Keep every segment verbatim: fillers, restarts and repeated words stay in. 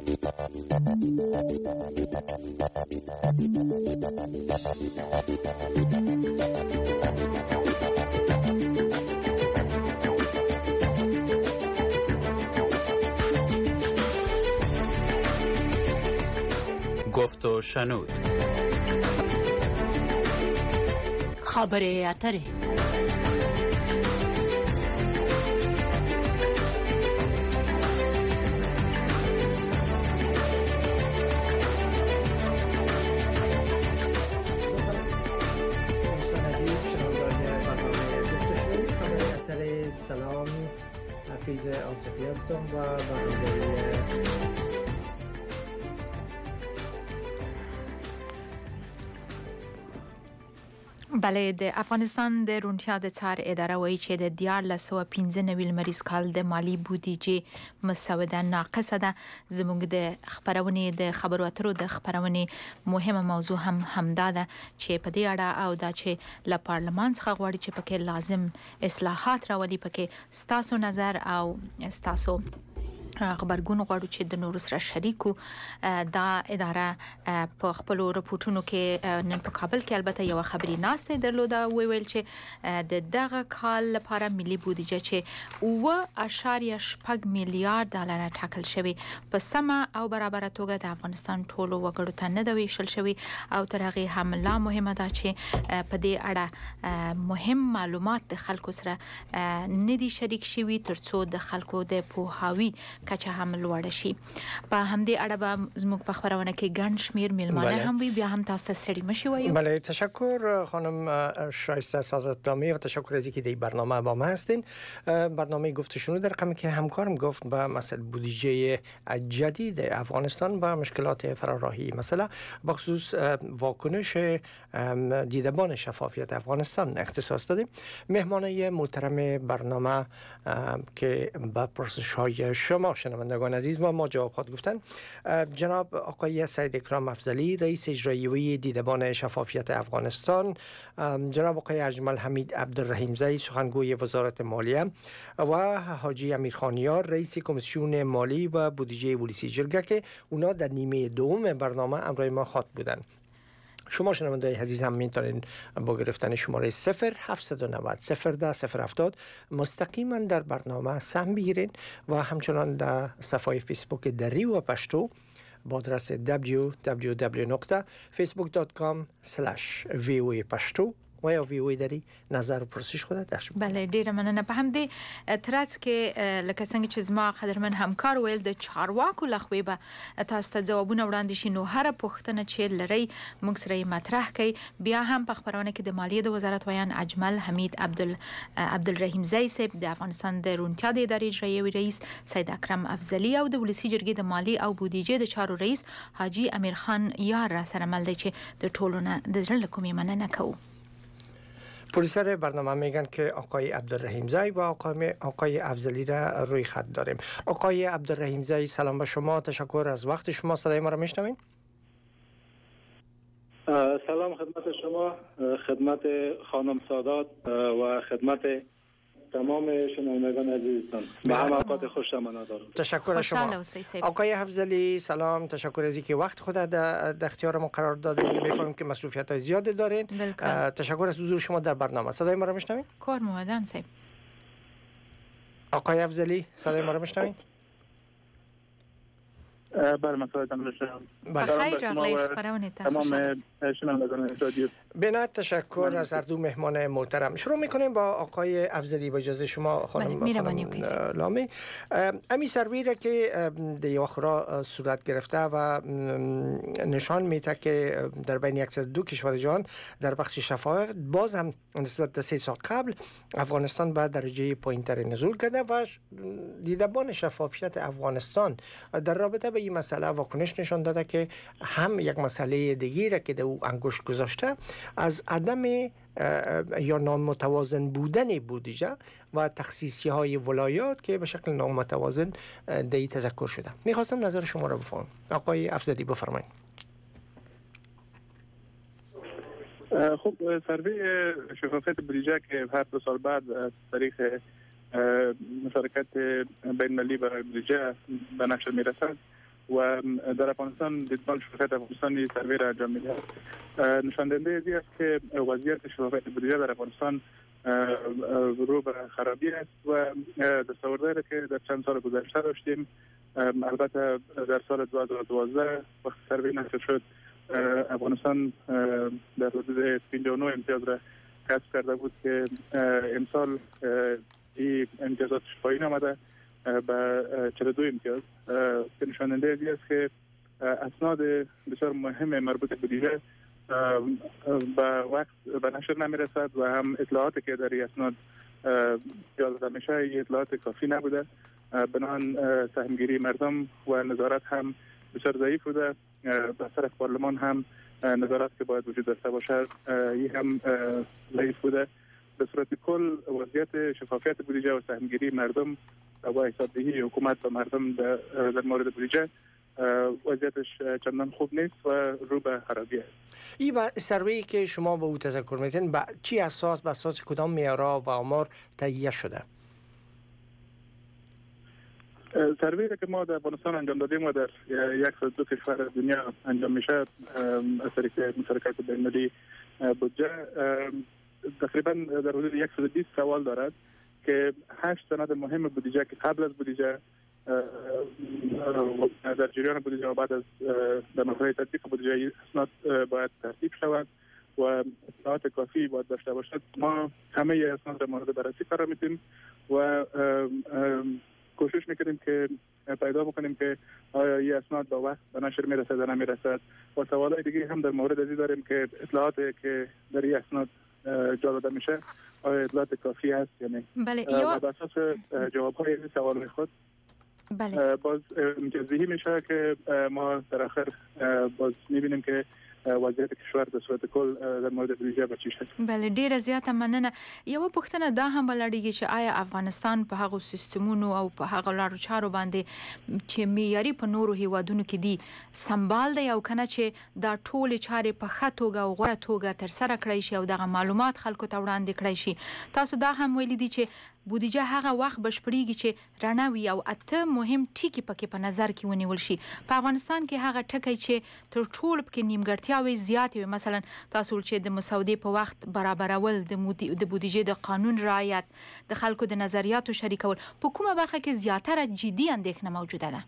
گفت و شنود. خبر اتره. سلام، حفیظ آصفی هستم و برنامه بله د افغانستان د روڼتیا د څار اداره وایي چې د دیارلس سوه پنځه نوي لمریز کال د مالی بودیجې مسوده ناقصه ده. زموږ د خبرونې د خبرو اترو د خبرونې مهمه موضوع هم همدا ده چې په دې اړه او دا چې له پارلمان څخه غواړي چې پکې لازم اصلاحات راولي. پکې ستاسو نظر او ستاسو خبرګون غواړو چې د نورو سره شریکو. دا اداره په خپل رپورټونو کې نن په کابل کې البته یو خبري ناسته درلوده، ویل چې د دغه کال لپاره ملي بودیجه چې اوه اعشاریه شپږ میلیارډ ډالر ټاکل شوی په سمه او برابر توګه د افغانستان ټولو وګړو ته نه دی ویشل شوی، او تر هغه هم لا مهمه ده چې په دې اړه مهم معلومات د خلکو سره نه دي شریک شوی ترڅو د خلکو د پوهاوی کچه هم لوړ شي. په همدې اړه به زموږ په خبرونه کې ګڼ شمیر میلمانه هم وي. بیا هم تاسو ته ستړي مشي وایو. بله، تشکر خانم شایسته سعادت‌نامی و تشکر از اینکه در برنامه با ما هستین. برنامه گفت و شنود در رقمی که همکارم گفت به مسئله بودجه جدید افغانستان و مشکلات فراراهی مسئله بخصوص واکنش دیدبان شفافیت افغانستان اختصاص دادیم. مهمانه محترم برنامه که به پرسش‌های شما شنوندگان عزیز ما ما جواب خواهد گفتن، جناب آقای سید اکرام افضلی رئیس اجرایی دیدبان شفافیت افغانستان، جناب آقای اجمل حمید عبدالرحیمزی سخنگوی وزارت مالیه و حاجی امیرخانیار رئیس کمیسیون مالی و بودجه ولسی جرگه که اونا در نیمه دوم برنامه همراه ما خواهد بودن. شما شنوندگان عزیز هم میتونین با گرفتن شماره صفر هفت نه صفر صفر ده صفر هفتاد مستقیما در برنامه سهم بگیرین و همچنان در صفحه فیسبوک دری و پشتو با آدرس دبلیو دبلیو دبلیو دات فیسبوک دات کام اسلش وی او ای پشتو و یا وی او دری نظر و پرسش خودت داشت. بله، ډیره مننه. په همدې ترڅ کې لکه څنګه چې زما قدرمن همکار ویل د چارواکو لخوا به تاسو ته ځوابونه وړاندې شي، نو هر پوښتنه چې لري موږ سره مطرح کړئ. بیا هم په خبرونه کې د مالیې د وزارت ویان اجمل حمید عبدال عبدالرحیمزی صاحب، د افغانستان د روڼتیا د ادارې اجرایی رئیس سید اکرم افضلی او د ولسی جرګې د مالی او بودیجې د چارو رئیس حاجی امیرخان یار را سره مل دی چې د ټولو نه د زړه له کومې مننه کوو. پرویسر برنامه میگن که آقای عبدالرحیمزی و آقای آقای افضلی را روی خط داریم. آقای عبدالرحیمزی سلام به شما، تشکر از وقت شما. صدای ما را میشنوین؟ سلام خدمت شما، خدمت خانم سادات و خدمت تمام شنوندگان عزیزتان. به هم اوقات خوش شما دارم. تشکر از شما. آقای افضلی سلام، تشکر از اینکه وقت خود در اختیار ما قرار دادید. میفهمیم که مسئولیت‌های زیادی دارین. تشکر از حضور شما در برنامه. صدای ما را میشنوین؟ کار موادن صاحب. آقای افضلی صدای ما را میشنوین؟ بله، مسئولیتم داشتم. بخیر راغلی خبرونه ته. تمام شنوندگان رادیو. بنا تشکر از هر دو مهمان محترم. شروع میکنیم با آقای افضلی با اجازه شما خانم لامی. امی سروی که در یواخرا صورت گرفته و نشان میده که در بین صد و دو کشور جهان در بخش شفافیت باز هم نسبت به سه سال قبل افغانستان به درجه پایین‌تر نزول کرده و دیدبان شفافیت افغانستان در رابطه به این مسئله واکنش نشان داده که هم یک مسئله دیگه که در او انگشت گذاشته از عدم یا نامتوازن بودن بودجه و تخصیصی های ولایات که به شکل نامتوازن دی تذکر شده. میخواستم نظر شما را بفهمم. آقای افضلی بفرمایید. خب سروی شفافیت بودجه که هر دو سال بعد از طریق مشارکت بین المللی برای بودجه به نشر میرسد و در افغانستان دیدبان شرکت افغانستانی سروی را انجام می‌دهد. نشاندهنده این است که وضعیت شفافیت بودجه در افغانستان رو به خرابی است و دستاوردهایی که در چند سال گذشته داشتیم، البته در سال دو هزار و دوازده وقتی سروی نشر شد افغانستان در حدود پنجاه و نه امتیاز را کسب کرده بود که امسال این امتیازاتش پایین آمده به چهل و دو امتیاز که نشاننده از است که اسناد بسیار مهم مربوط به بودجه به وقت به نشر نمی رسد و هم اطلاعاتی که در این اسناد یاد میشه اطلاعات کافی نبوده. بنان سهمگیری مردم و نظارت هم بسیار ضعیف بوده. به طرف پارلمان هم نظارت که باید وجود داشته باشد این هم ضعیف بوده. به صورت کل وضعیت شفافیت بودجه و سهمگیری مردم و حسابدهی حکومت و مردم در مورد بودجه وضعیتش چندان خوب نیست و رو به خرابی است. این سروی که شما به او تذکر میتین به چی اساس به اساس کدام معیارها و آمار تهیه شده؟ سروی که ما در افغانستان انجام دادیم و در یک صد و دو کشور دنیا انجام میشه از طریق مشارکت بین‌المللی بودجه تقریبا در حدود صد و بیست سوال دارد که هشت سند مهم بودجه که قبل از بودجه در جریان بودجه و بعد از در مرحله تطبیق بودجه اسناد باید ترتیب شود و اطلاعات کافی باید داشته باشد. ما همه اسناد را مورد بررسی قرار میدیم و کوشش میکنیم که پیدا بکنیم که آیا این اسناد با وقت به نشر میرسد یا نمیرسد و سوالای دیگه هم در مورد ازی داریم که اطلاعاتی که در این اسناد جا داده میشه آیا اطلاعات کافی است یا نه. بله و به اساس جواب‌های این سوال خود بله باز متوجه میشه که ما در آخر باز میبینیم که وضعیت کشور به صورت کل در مورد بودجه به چی شد. بله ډیره زیاته مننه. یو پوښتنه دا هم ولريږي چې آیا افغانستان په هغه سیستمونو او په هغه لارو چارو باندې چې معیاري په نورو هیوادونو کې دي سمبال دی او کنه چې دا ټول چارې په ښه توګه او غوړه توګه تر سره کړی شي او دغه معلومات خلکو ته وړاندې کړی شي. تاسو دا هم ویلي دي چې بودجه هغه وخت بشپړیږي چې رڼاوي او اته مهم ټکي پکې په نظر کې ونیول شي. په افغانستان کې هغه ټکی چې تر ټولو پکې نیمګړتیاوې زیاتې وي، مثلا تاسو چې د مسودې په وخت برابرول، د بودجه د قانون رعایت، د خلکو د نظریاتو شریکول، په کومه برخه کې زیاتره جدي اندېښنه موجوده ده؟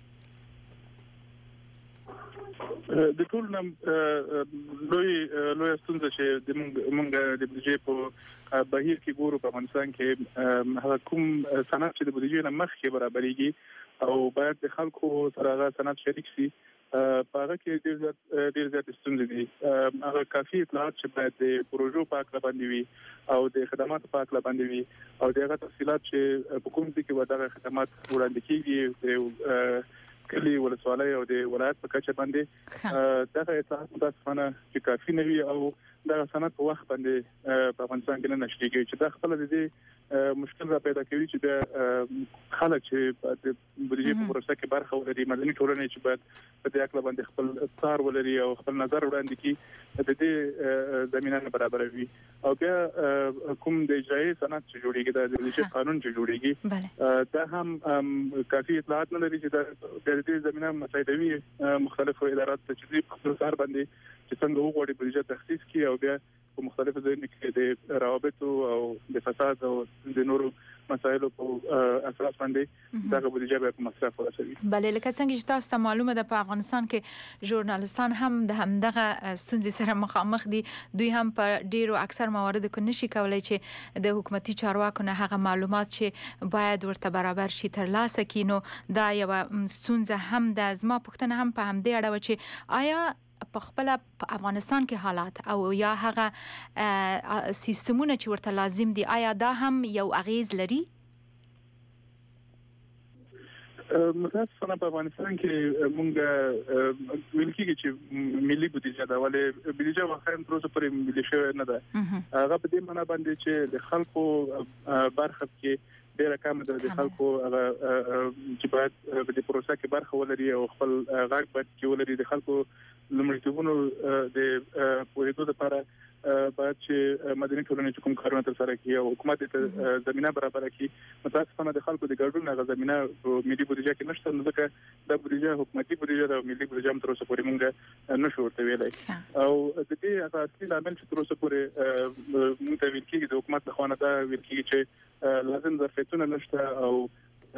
د ټول نم لوی لوی ستونزه چې د موږ د بودجې په بهیر کې ګورو په افغانستان کې هغه کوم صنعت چې د بودجې نه مخکې برابرېږي او باید د خلکو سره هغه صنعت شریک شي په هغه کې ډېر زیات ډېر زیات ستونزې دي. هغه کافي اطلاعات چې باید د پروژو په اړه باندې وي او د خدماتو په اړه باندې وي او دغه تفصیلات چې په کوم ځای کې ودغه خدمات وړاندې کیږي د کلی ولسوالۍ او د ولایت په کچه باندې دغه اطلاعات متاسفانه چې کافي نه وي او دا صنعت په وخت باندې په افغانستان کې نه نشریږي چې دا خپل د دې مشکل را پیدا کوي چې د خلک چې د بودجې په پروسه کې برخه ولري، مدني ټولنې چې باید په دې اړه باندې خپل کار ولري او خپل نظر وړاندې کړي د دې زمينه نه برابروي او بیا کوم د اجرایي صنعت چې جوړیږي د بودجې قانون چې جوړیږي دا هم کافي اطلاعات نه لري چې د دې زمينه مساعدوي مختلفو ادارات چې په خپل کار باندې چې څنګه وګوري بودجې تخصیص کړي او بیا په مختلفو ځایونو کې د روابط او د فساد او د نورو مسایلو په اساس باندې دغه بودجه به مصرف ورسوي. بله لکه څنګه چې تاسو ته معلومه ده په افغانستان کې ژورنالستان هم د همدغه ستونزې سره مخامخ دي. دوی هم په ډیرو اکثر مواردو کې نشي کولای چې د حکومتي چارواکو نه هغه معلومات چې باید ورته برابر شي ترلاسه کړي. نو دا یو ستونزه هم ده. زما پوښتنه هم په همدې اړه و چې آیا په خپل په افغانستان کې حالات او یا هغه سیستمونه چې ورته لازم دي آیا دا هم یو اغیز لري؟ متاسفانه په افغانستان کې مونږ ویل کېږي چې ملي بودجه دا ولې بودجه واقعا تر اوسه پورې ملي شوی نه ده. هغه په دې معنی باندې چې د خلکو برخه کې ډیره کم ده، د خلکو هغه چې باید په دې پروسه کې برخه ولري او خپل غږ باید کې ولري. د خلکو لمړیتوبونو د پوهېدو لپاره باید چې مدني ټولنې چې کوم کارونه ترسره کوي او حکومت ته زمينه برابر کړي. متاسفانه د خلکو د ګډون نه زمينه ملي بودیجه کې نشته، نو ځکه د بودیجه حکومتي بودیجه او ملي بودیجه هم تر اوسه پورې موږ نشو ورته ویلای. او د دې اساسي عامل چې تر اوسه پورې موږ ته ویل کېږي د حکومت له خوا نه دا ویل کېږي چې لازم ظرفیتونه نشته او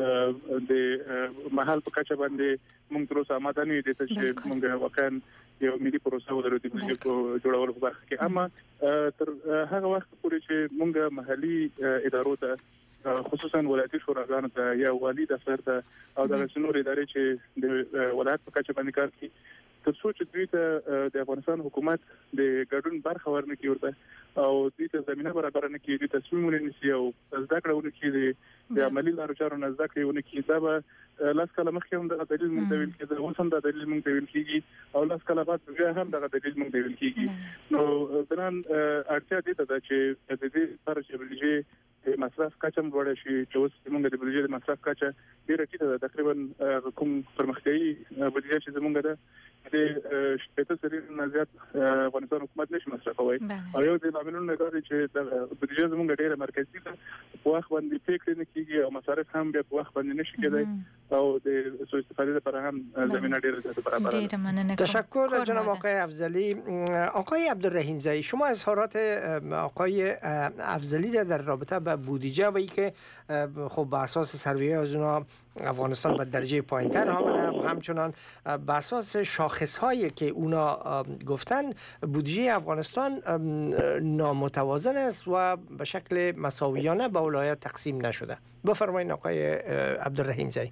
د محل په کچه باندې موږ تر اوسه آماده نه یو چې موږ واقعا یو ملي پروسه ولرو د بودیجې په جوړولو په برخه کې. اما تر هغه وخت پورې چې موږ محلي ادارو ته خصوصا ولایتي شوراګانو ته یا والي دفتر ته او د رسنور ادارې چې د ولایت په کچه باندې کار کوي تر څو چې دوی ته د افغانستان حکومت د ګډون برخه ورنکړي ورته او دوی ته زمينه برابر نه کړي، د تصمیمونه نیسي او زده کړه ونکړي د عملي لارو چارو نه زده کړه ونکړي. دا به لاس کله مخکې هم د دلیل مونږ دی ویل کېږي، اوس هم د دلیل مونږ دی ویل کېږي او لاس کله بعد بیا هم د دلیل مونږ دی ویل کېږي. نو بنان اړتیا دي ته چې د دې لپاره چې بلجې مصرف کچم وړه شي چې اوس موږ د بلجې مصرف کچه ډیره ټیټه ده، تقریبا کوم پرمختیايي بلجې چې زموږ ده د شپږ سری نه زیات افغانستان حکومت نشي مصرفوي او یو د عاملونو نه غواړي چې د بودیجه زموږ ډیره مرکزي ده، په وخت باندې فکر نه کیږي او مصارف هم بیا په وخت باندې نشي کېدای او د سوء استفاده لپاره هم زمينه ډیره زیاته برابر ده. تشکر جناب آقای افضلی. آقای عبدالرحیم زئی، شما اظهارات آقای افضلی را در رابطه با بودجه و اینکه خب به اساس سروی از اونها افغانستان به درجه پایین‌تر آمده و همچنان به اساس شاخص‌هایی که اونا گفتن بودجه افغانستان نامتوازن است و به شکل مساویانه به ولایات تقسیم نشده. بفرمایید آقای عبدالرحیم زئی.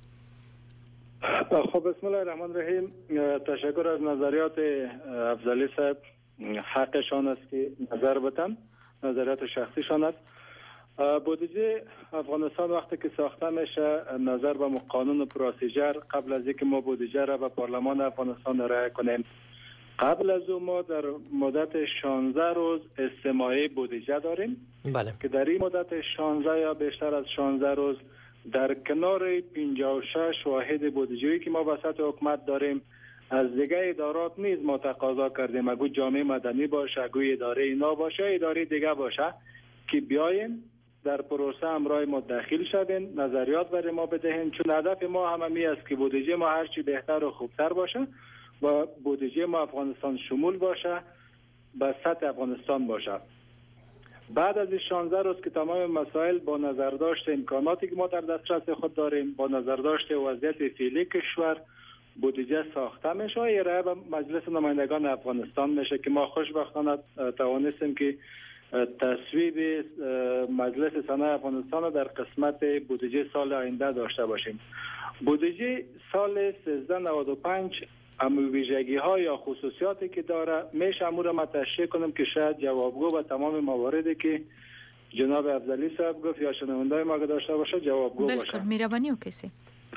خب بسم الله الرحمن الرحیم. تشکر از نظریات افضلی صاحب، حقشان است که نظر بدن، نظریات شخصیشان است. بودجه افغانستان وقتی که ساخته میشه نظر به قانون و پروسیجر قبل از اینکه ما بودجه را به پارلمان افغانستان ارائه کنیم، قبل از اون ما در مدت شانزده روز استماعی بودجه داریم. بله. که در این مدت شانزده یا بیشتر از شانزده روز در کنار پنجاه و شش واحد بودجه‌ای که ما وسط حکومت داریم از دیگه ادارات نیز ما تقاضا کردیم، اگه جامعه مدنی باشه، اگه اداره اینا باشه، اداره دیگه باشه که بیاین در پروسه همراه ما داخل شدین، نظریات برای ما بدهین، چون هدف ما هممی است که بودجه ما هرچی بهتر و خوبتر باشه و بودجه ما افغانستان شمول باشه، به سطح افغانستان باشه. بعد از شانزده روز که تمام مسائل با نظرداشت امکاناتی که ما در دسترس خود داریم، با نظرداشت وضعیت فعلی کشور بودجه ساخته میشه، ارائه به مجلس نمایندگان افغانستان میشه که ما خوشبختانه توانستیم که تصویب مجلس صنایع افغانستان در قسمت بودجه سال آینده داشته باشیم. بودجه سال سیزده نود و پنج اما ویژگی ها یا خصوصیاتی که داره میشه امور ما تشریح کنم که شاید جوابگو به تمام مواردی که جناب افضلی صاحب گفت یا شنوندای ما داشته باشه جوابگو باشه. بالکل میربانی و کسی.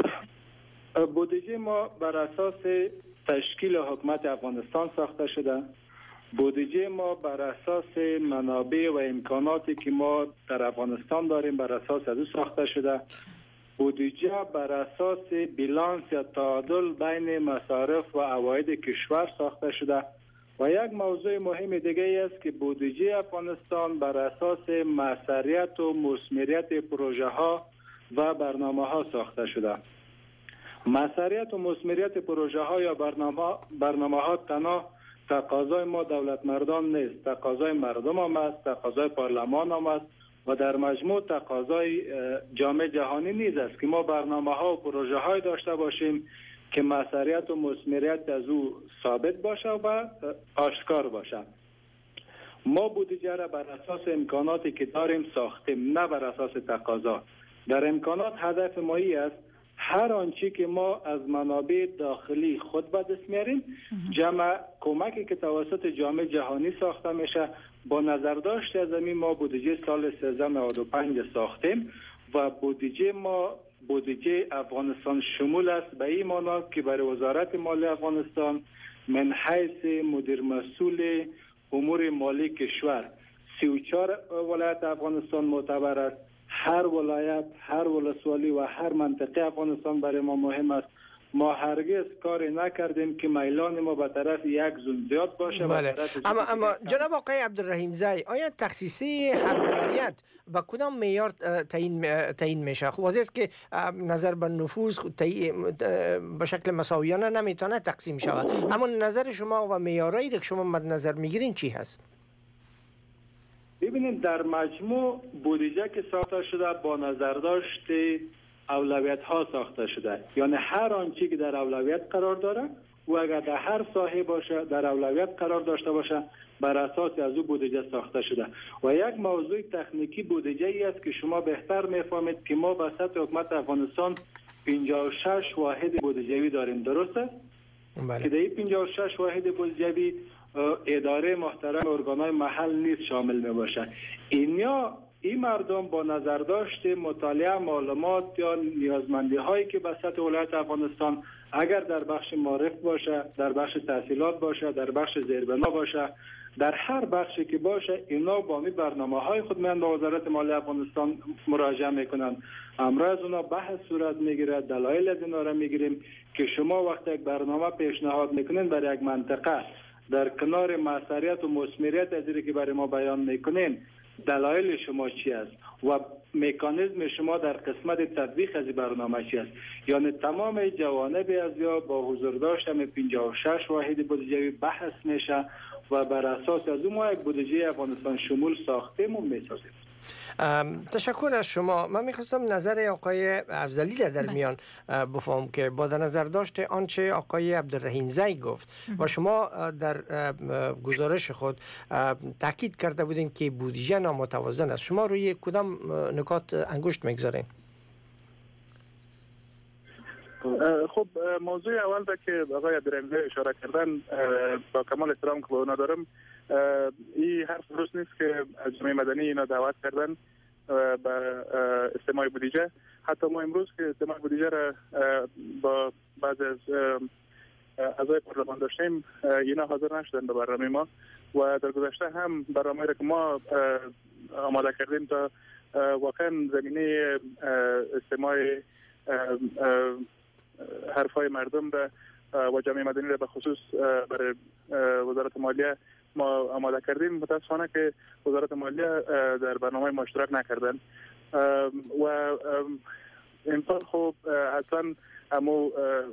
بودجه ما بر اساس تشکیل حکومت افغانستان ساخته شده. بودجه ما بر اساس منابع و امکاناتی که ما در افغانستان داریم بر اساس از او ساخته شده. بودجه بر اساس بیلانس یا تعادل بین مصارف و عواید کشور ساخته شده و یک موضوع مهم دیگه است که بودجه افغانستان بر اساس موثریت و مثمریت پروژه ها و برنامه ها ساخته شده. موثریت و مثمریت پروژه ها یا برنامه برنامه ها تنها تقاضای ما دولت مردان نیست، تقاضای مردم هم است، تقاضای پارلمان هم است و در مجموع تقاضای جامعه جهانی نیز است که ما برنامه ها و پروژه های داشته باشیم که موثریت و مثمریت از او ثابت باشه و آشکار باشه. ما بودجه را بر اساس امکاناتی که داریم ساختیم، نه بر اساس تقاضا. در امکانات هدف ما ای است هر آنچه که ما از منابع داخلی خود به دست میاریم جمع کمکی که توسط جامعه جهانی ساخته میشه با نظرداشت از این ما بودجه سال سیزده نود و پنج ساختیم و بودجه ما بودجه افغانستان شمول است به این معنا که برای وزارت مالی افغانستان من حیث مدیر مسئول امور مالی کشور سی و چهار ولایت افغانستان معتبر است. هر ولایت، هر ولسوالی و هر منطقه افغانستان برای ما مهم است ما هرگز کاری نکردیم که میلان ما به طرف یک زون زیاد باشه. بله. اما اما جناب آقای عبدالرحیم زی، آیا تخصیصی هر ولایت با کدام معیار تعیین تعیین میشه؟ خب واضحه است که نظر به نفوذ به شکل مساویانه نمیتونه تقسیم شود، اما نظر شما و معیارایی که شما مد نظر میگیرین چی هست؟ ببینید در مجموع بودجه که ساخته شده با نظرداشت اولویت ها ساخته شده، یعنی هر آنچه که در اولویت قرار داره و اگر در هر ساحه باشه در اولویت قرار داشته باشه بر اساس از او بودجه ساخته شده. و یک موضوع تکنیکی بودجه ای است که شما بهتر میفهمید که ما به سطح حکومت افغانستان پنجاه و شش واحد بودجوی داریم، درسته؟ بله. که در این پنجاه و شش واحد بودجوی اداره محترم ارگانهای محل نیز شامل می باشه. اینیا این مردم با نظرداشت مطالعه معلومات یا نیازمندی هایی که به سطح ولایت افغانستان اگر در بخش معرف باشه، در بخش تحصیلات باشه، در بخش زیربنا باشه، در هر بخشی که باشه، اینا با می برنامه های خود میان به وزارت مالیه افغانستان مراجعه میکنن. امروز اونا بحث صورت میگیره، دلایل از اینا را میگیریم که شما وقتی یک برنامه پیشنهاد میکنین برای یک منطقه در کنار موثریت و مثمریت از که برای ما بیان میکنین، دلایل شما چی است و مکانیزم شما در قسمت تطبیق از برنامه چی است. یعنی تمام جوانب از یا با حضور داشتم پنجاه و شش واحد بودجه بحث میشه و بر اساس از اون ما یک بودجه افغانستان شمول ساختیم و میسازیم. تشکر از شما. من میخواستم نظر آقای افضلی را در میان بفهم که با نظر داشته آنچه آقای عبدالرحیم زی گفت و شما در گزارش خود تاکید کرده بودین که بودجه نامتوازن است، شما روی کدام نکات انگشت میگذارین؟ خب موضوع اول را که آقای عبدالرحیم زی اشاره کردن با کمال احترام که به اونا دارم، این حرف درست نیست که از جامعه مدنی اینا دعوت کردن به استماع بودجه. حتی ما امروز که استماع بودجه را با بعض از اعضای پارلمان داشتیم، اینا حاضر نشدن به برنامه ما و در گذشته هم برنامه را که ما آماده کردیم تا واقعا زمینه استماع حرفای مردم را و جامعه مدنی را به خصوص برای وزارت مالیه ما آماده کردیم. متاسفانه که وزارت مالیه در برنامه ما اشتراک نکردن و امسال خب اصلا امو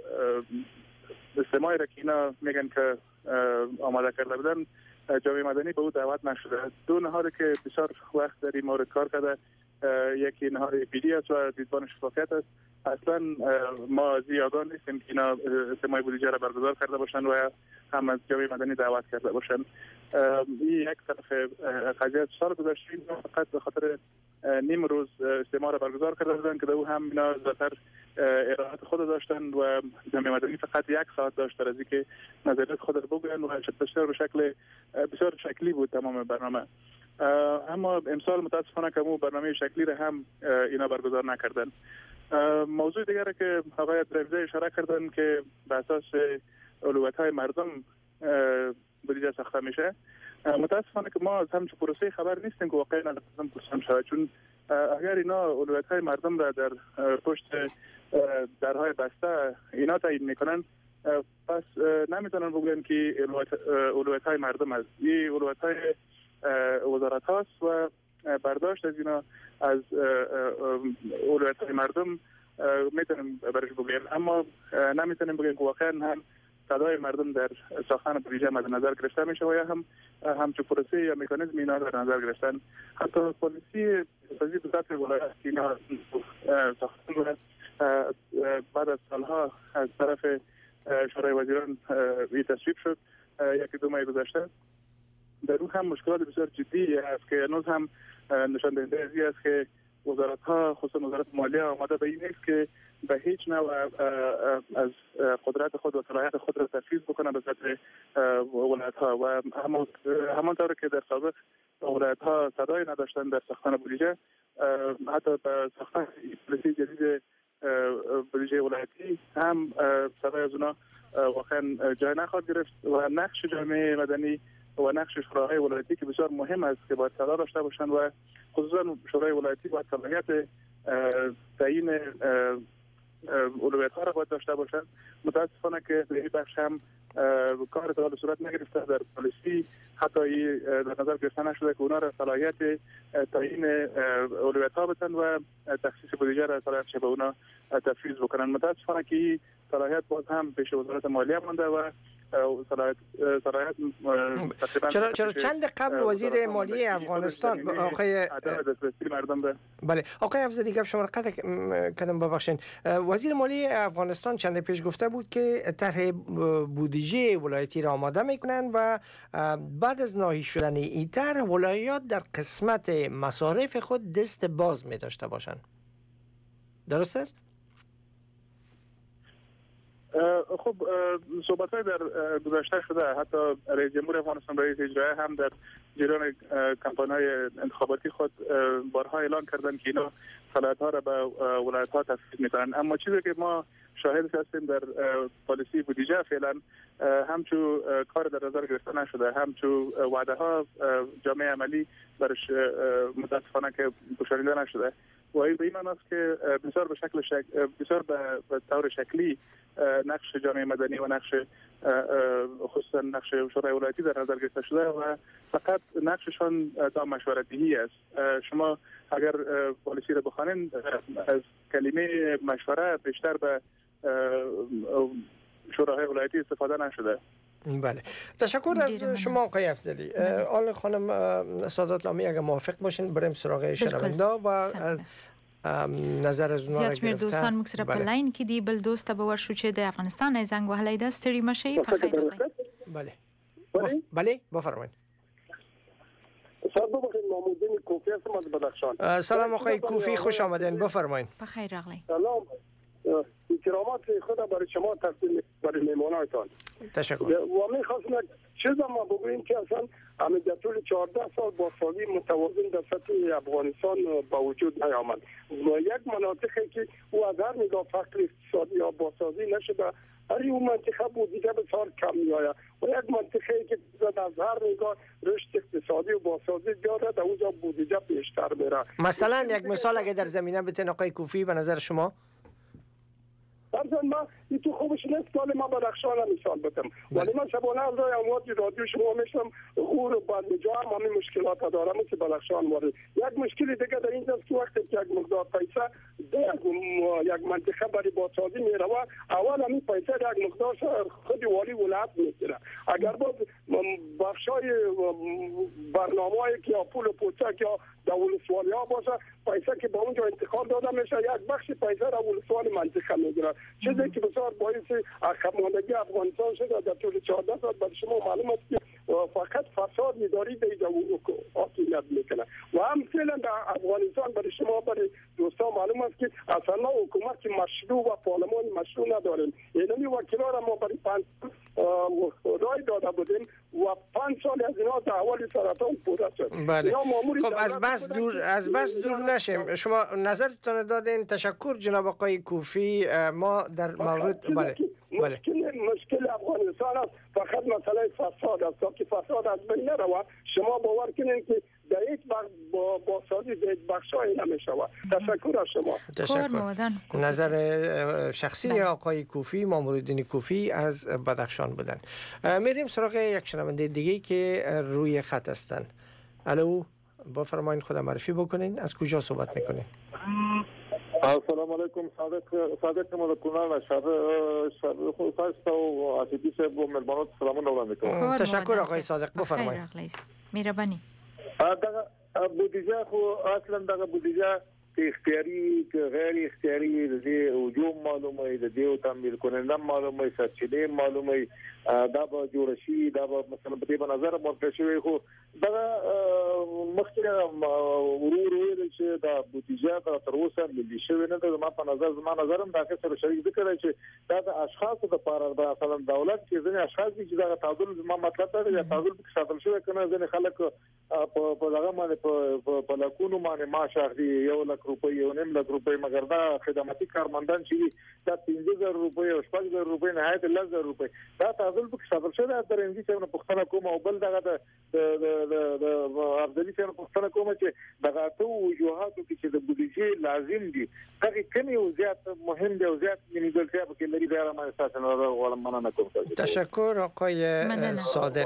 استماعی را که اینا میگن که آماده کرده بودن جامعه مدنی به او دعوت نشده. دو نهادی که بسیار وقت در این مورد کار کرده، یکی نهاد پیدی است و دیدبان شفافیت است. اصلا ما از آگاه نیستیم که اینا استماع بودجه را برگزار کرده باشند و هم از جامعه مدنی دعوت کرده باشند. این یک طرف قضیه. سال گذشته فقط به خاطر نیم روز استماع را برگزار کرده بودند که او هم اینا زیادتر ارائات خود داشتند و جامعه مدنی فقط یک ساعت داشت از اینکه نظریات خود را بگویند و بسیار به شکل بسیار شکلی بود تمام برنامه. اما امسال متاسفانه که مو برنامه شکلی را هم اینا برگزار نکردند. موضوع دیگری که آقای عبدالرحیم اشاره کردن که به اساس اولویت‌های مردم بودجه ساخته میشه، متاسفانه که ما از همچون پروسه خبر نیستیم که واقعا لازم پرسان شود، چون اگر اینا اولویت‌های مردم را در پشت درهای بسته اینا تعیین میکنن، پس نمیتونن بگن که اولویت‌های مردم است. این اولویت‌های وزارت هاست و برداشت از اینا از اولویت‌های مردم میتونیم برش بگیم، اما نمیتونیم بگیم که واقعا هم صدای مردم در ساختن بودجه مد نظر گرفته میشه و یا هم همچون پروسه یا مکانیزم اینا در نظر گرفتن. حتی پالیسی سازی به سطح ولایت که اینا ساختن بعد از سالها از طرف شورای وزیران این تصویب شد یکی دو ماه گذشته. در اون هم مشکلات بسیار جدی است که هنوز هم نشان دهنده ازی است که وزارت ها خصوصا وزارت مالیه آماده به این نیست که به هیچ نوع از قدرت خود و صلاحیت خود را تفویض بکنه به سطح ولایت ها و همانطور که در سابق ولایت ها صدای نداشتن در ساختن بودجه، حتی به ساختن پالیسی جدید بودجه ولایتی هم صدای از اونا واقعا جای نخواهد گرفت و نقش جامعه مدنی و نقش شورای ولایتی که بسیار مهم است که باید صدا داشته باشند و خصوصا شورای ولایتی باید صلاحیت تعیین اولویت‌ها را باید داشته باشند. متاسفانه که در این بخش هم کار تا حال صورت نگرفته. در پالیسی حتی در نظر گرفته نشده که اونا را صلاحیت تعیین اولویت‌ها بدن و تخصیص بودجه را صلاحیت به اونا تفویض بکنن. متاسفانه که این صلاحیت باز هم پیش وزارت مالیه مانده و صلاحیت صلاحیت چرا چرا چند قبل وزیر مالیه افغانستان آقای مردم به بله آقای افزدی گپ شما قطع کردم ببخشید. وزیر مالیه افغانستان چند پیش گفته بود که طرح بودجه ولایتی را آماده میکنن و بعد از نهایی شدن این طرح ولایات در قسمت مصارف خود دست باز می داشته باشند. درست است؟ خب صحبت‌های در گذشته شده. حتی رئیس جمهور افغانستان رئیس اجرایی هم در جریان کمپانی‌های انتخاباتی خود بارها اعلان کردند که اینا صلاحیت‌ها را به ولایت‌ها تفویض می‌کنند. اما چیزی که ما شاهد هستیم در پالیسی بودجه فعلا همچون کار در نظر گرفته نشده، همچون وعده‌ها جامعه عملی برش متاسفانه که پوشانیده نشده. و این به این معنی است که بسیار به شکل شک... بسیار به طور شکلی نقش جامعه مدنی و نقش خصوصا نقش شورای ولایتی در نظر گرفته شده و فقط نقششان تا مشورتی است. شما اگر پالیسی را بخوانید از کلمه مشوره بیشتر به شورای ولایتی استفاده نشده. بله تشکر از شما آقای افضلی. آل خانم سعادت لامی اگر موافق باشین بریم سراغ شنونده و نظر از اونها زیات میر دوستان مکسره په لاین کې دی بل دوست به ورشو چې د افغانستان زنګ وهلی د ستړي مشي په خیر راغلی. بله بله بفرمایید. سلام آقای کوفی خوش آمدین بفرمایید. په خیر راغلی. سلام احترامات خود برای شما تقدیم برای مهمانانتان. تشکر. و می‌خواستم چیزی ما بگویم که اصلا همین در طول چهارده سال با سالی متوازن در سطح افغانستان با وجود نیامد. و یک مناطقی که او از هر نگاه فقر اقتصادی یا بازسازی نشده، هر اون منطقه بودجه بسیار کم می‌آید و یک منطقه‌ای که از هر نگاه رشد اقتصادی و بازسازی دارد، در اونجا بودجه بیشتر میره. مثلا یک مثال اگه در زمینه بتین آقای کوفی به نظر شما؟ برزن ما این تو خوبش نیست که ما بدخشان هم مثال بدم، ولی من شبانه از رای اموات رادیو شما میشم غور و بندجا هم همین مشکلات دارم که بدخشان وارد. یک مشکلی دیگه در اینجاست که وقتی که یک مقدار پیسه در یک منطقه برای بازسازی میره و اول همین پیسه در یک مقدار خود والی ولایت میگیره. اگر باز بخشای برنامه‌ای که یا پول پوچک یا در ولسوالی ها باشه پیسه که به اونجا انتقال داده میشه یک بخش پیسه را ولسوالی منطقه میگیره، چیزی که بسیار باعث عقب ماندگی افغانستان شده. در طول چهارده سال برای شما معلوم است که فقط فساد اداری در اینجا حاکمیت میکنه و هم فعلا در افغانستان برای شما برای دوستان معلوم است که اصلا حکومت مشروع و پارلمان مشروع نداریم. اینمی وکیلا را ما برای پنج رای داده بودیم و پنج سال از اینا دعوای سرطان پوره شد. بله. خب از بس دور از بس دور نشیم. شما نظرتون دادین. تشکر جناب آقای کوفی. ما در مورد بله بله مشکل افغانستان است فقط مسئله فساد است که فساد از بین نرود. شما باور کنین که در هیچ وقت با بازسازی در هیچ بخشایی نمیشود. تشکر از شما. تشکر. نظر شخصی آقای کوفی مامورالدین کوفی از بدخشان بودن. میریم سراغ یک شنونده دیگه که روی خط هستن. الو بفرمایید خود معرفی بکنین. از کجا صحبت میکنین؟ السلام علیکم. صادق صادق مولکونا شهر شهر خوست و اسیدی صاحب و مهربانات سلام وړاندې کوم. تشکر آقای صادق بفرمایید. مهرباني. دا بودجه خو اصلا دا بودجه که اختیاری که غیر اختیاری د هجوم معلومه د دیو تمویل کننده معلومه سرچینه معلومه دا به جوړ شي دا به مثلا په دې په نظر مرکه شوی خو دا مخکې ورور ویل چې دا بودجه دا تر اوسه ملي شوی نه ده. ما په نظر زما نظرم دا که سره شریک ذکر چې دا د اشخاصو لپاره دا مثلا دولت کې ځینې اشخاص چې دا تعادل زما مطلب دا دی تعادل کې ساتل شوی کنه ځینې خلک په دغه باندې په لکونو باندې معاش اخلي یو لک روپۍ یو نیم لک روپۍ مګر دا خدماتي کارمندان چې دا پنځه زره روپۍ او شپږ زره روپۍ نهایت لس زره روپۍ دا تعادل تعادل په صبر شوه د رنګي څنګه پښتنه کوم او بل دغه د د افضلي څنګه پښتنه کوم چې دغه ته وجوهاتو کې چې د بودیجې لازم دي هغه کمی او زیات مهم دی او زیات نیمګړتیا په کې لري دا ما اساسا غواړم مننه کوم. تشکر آقای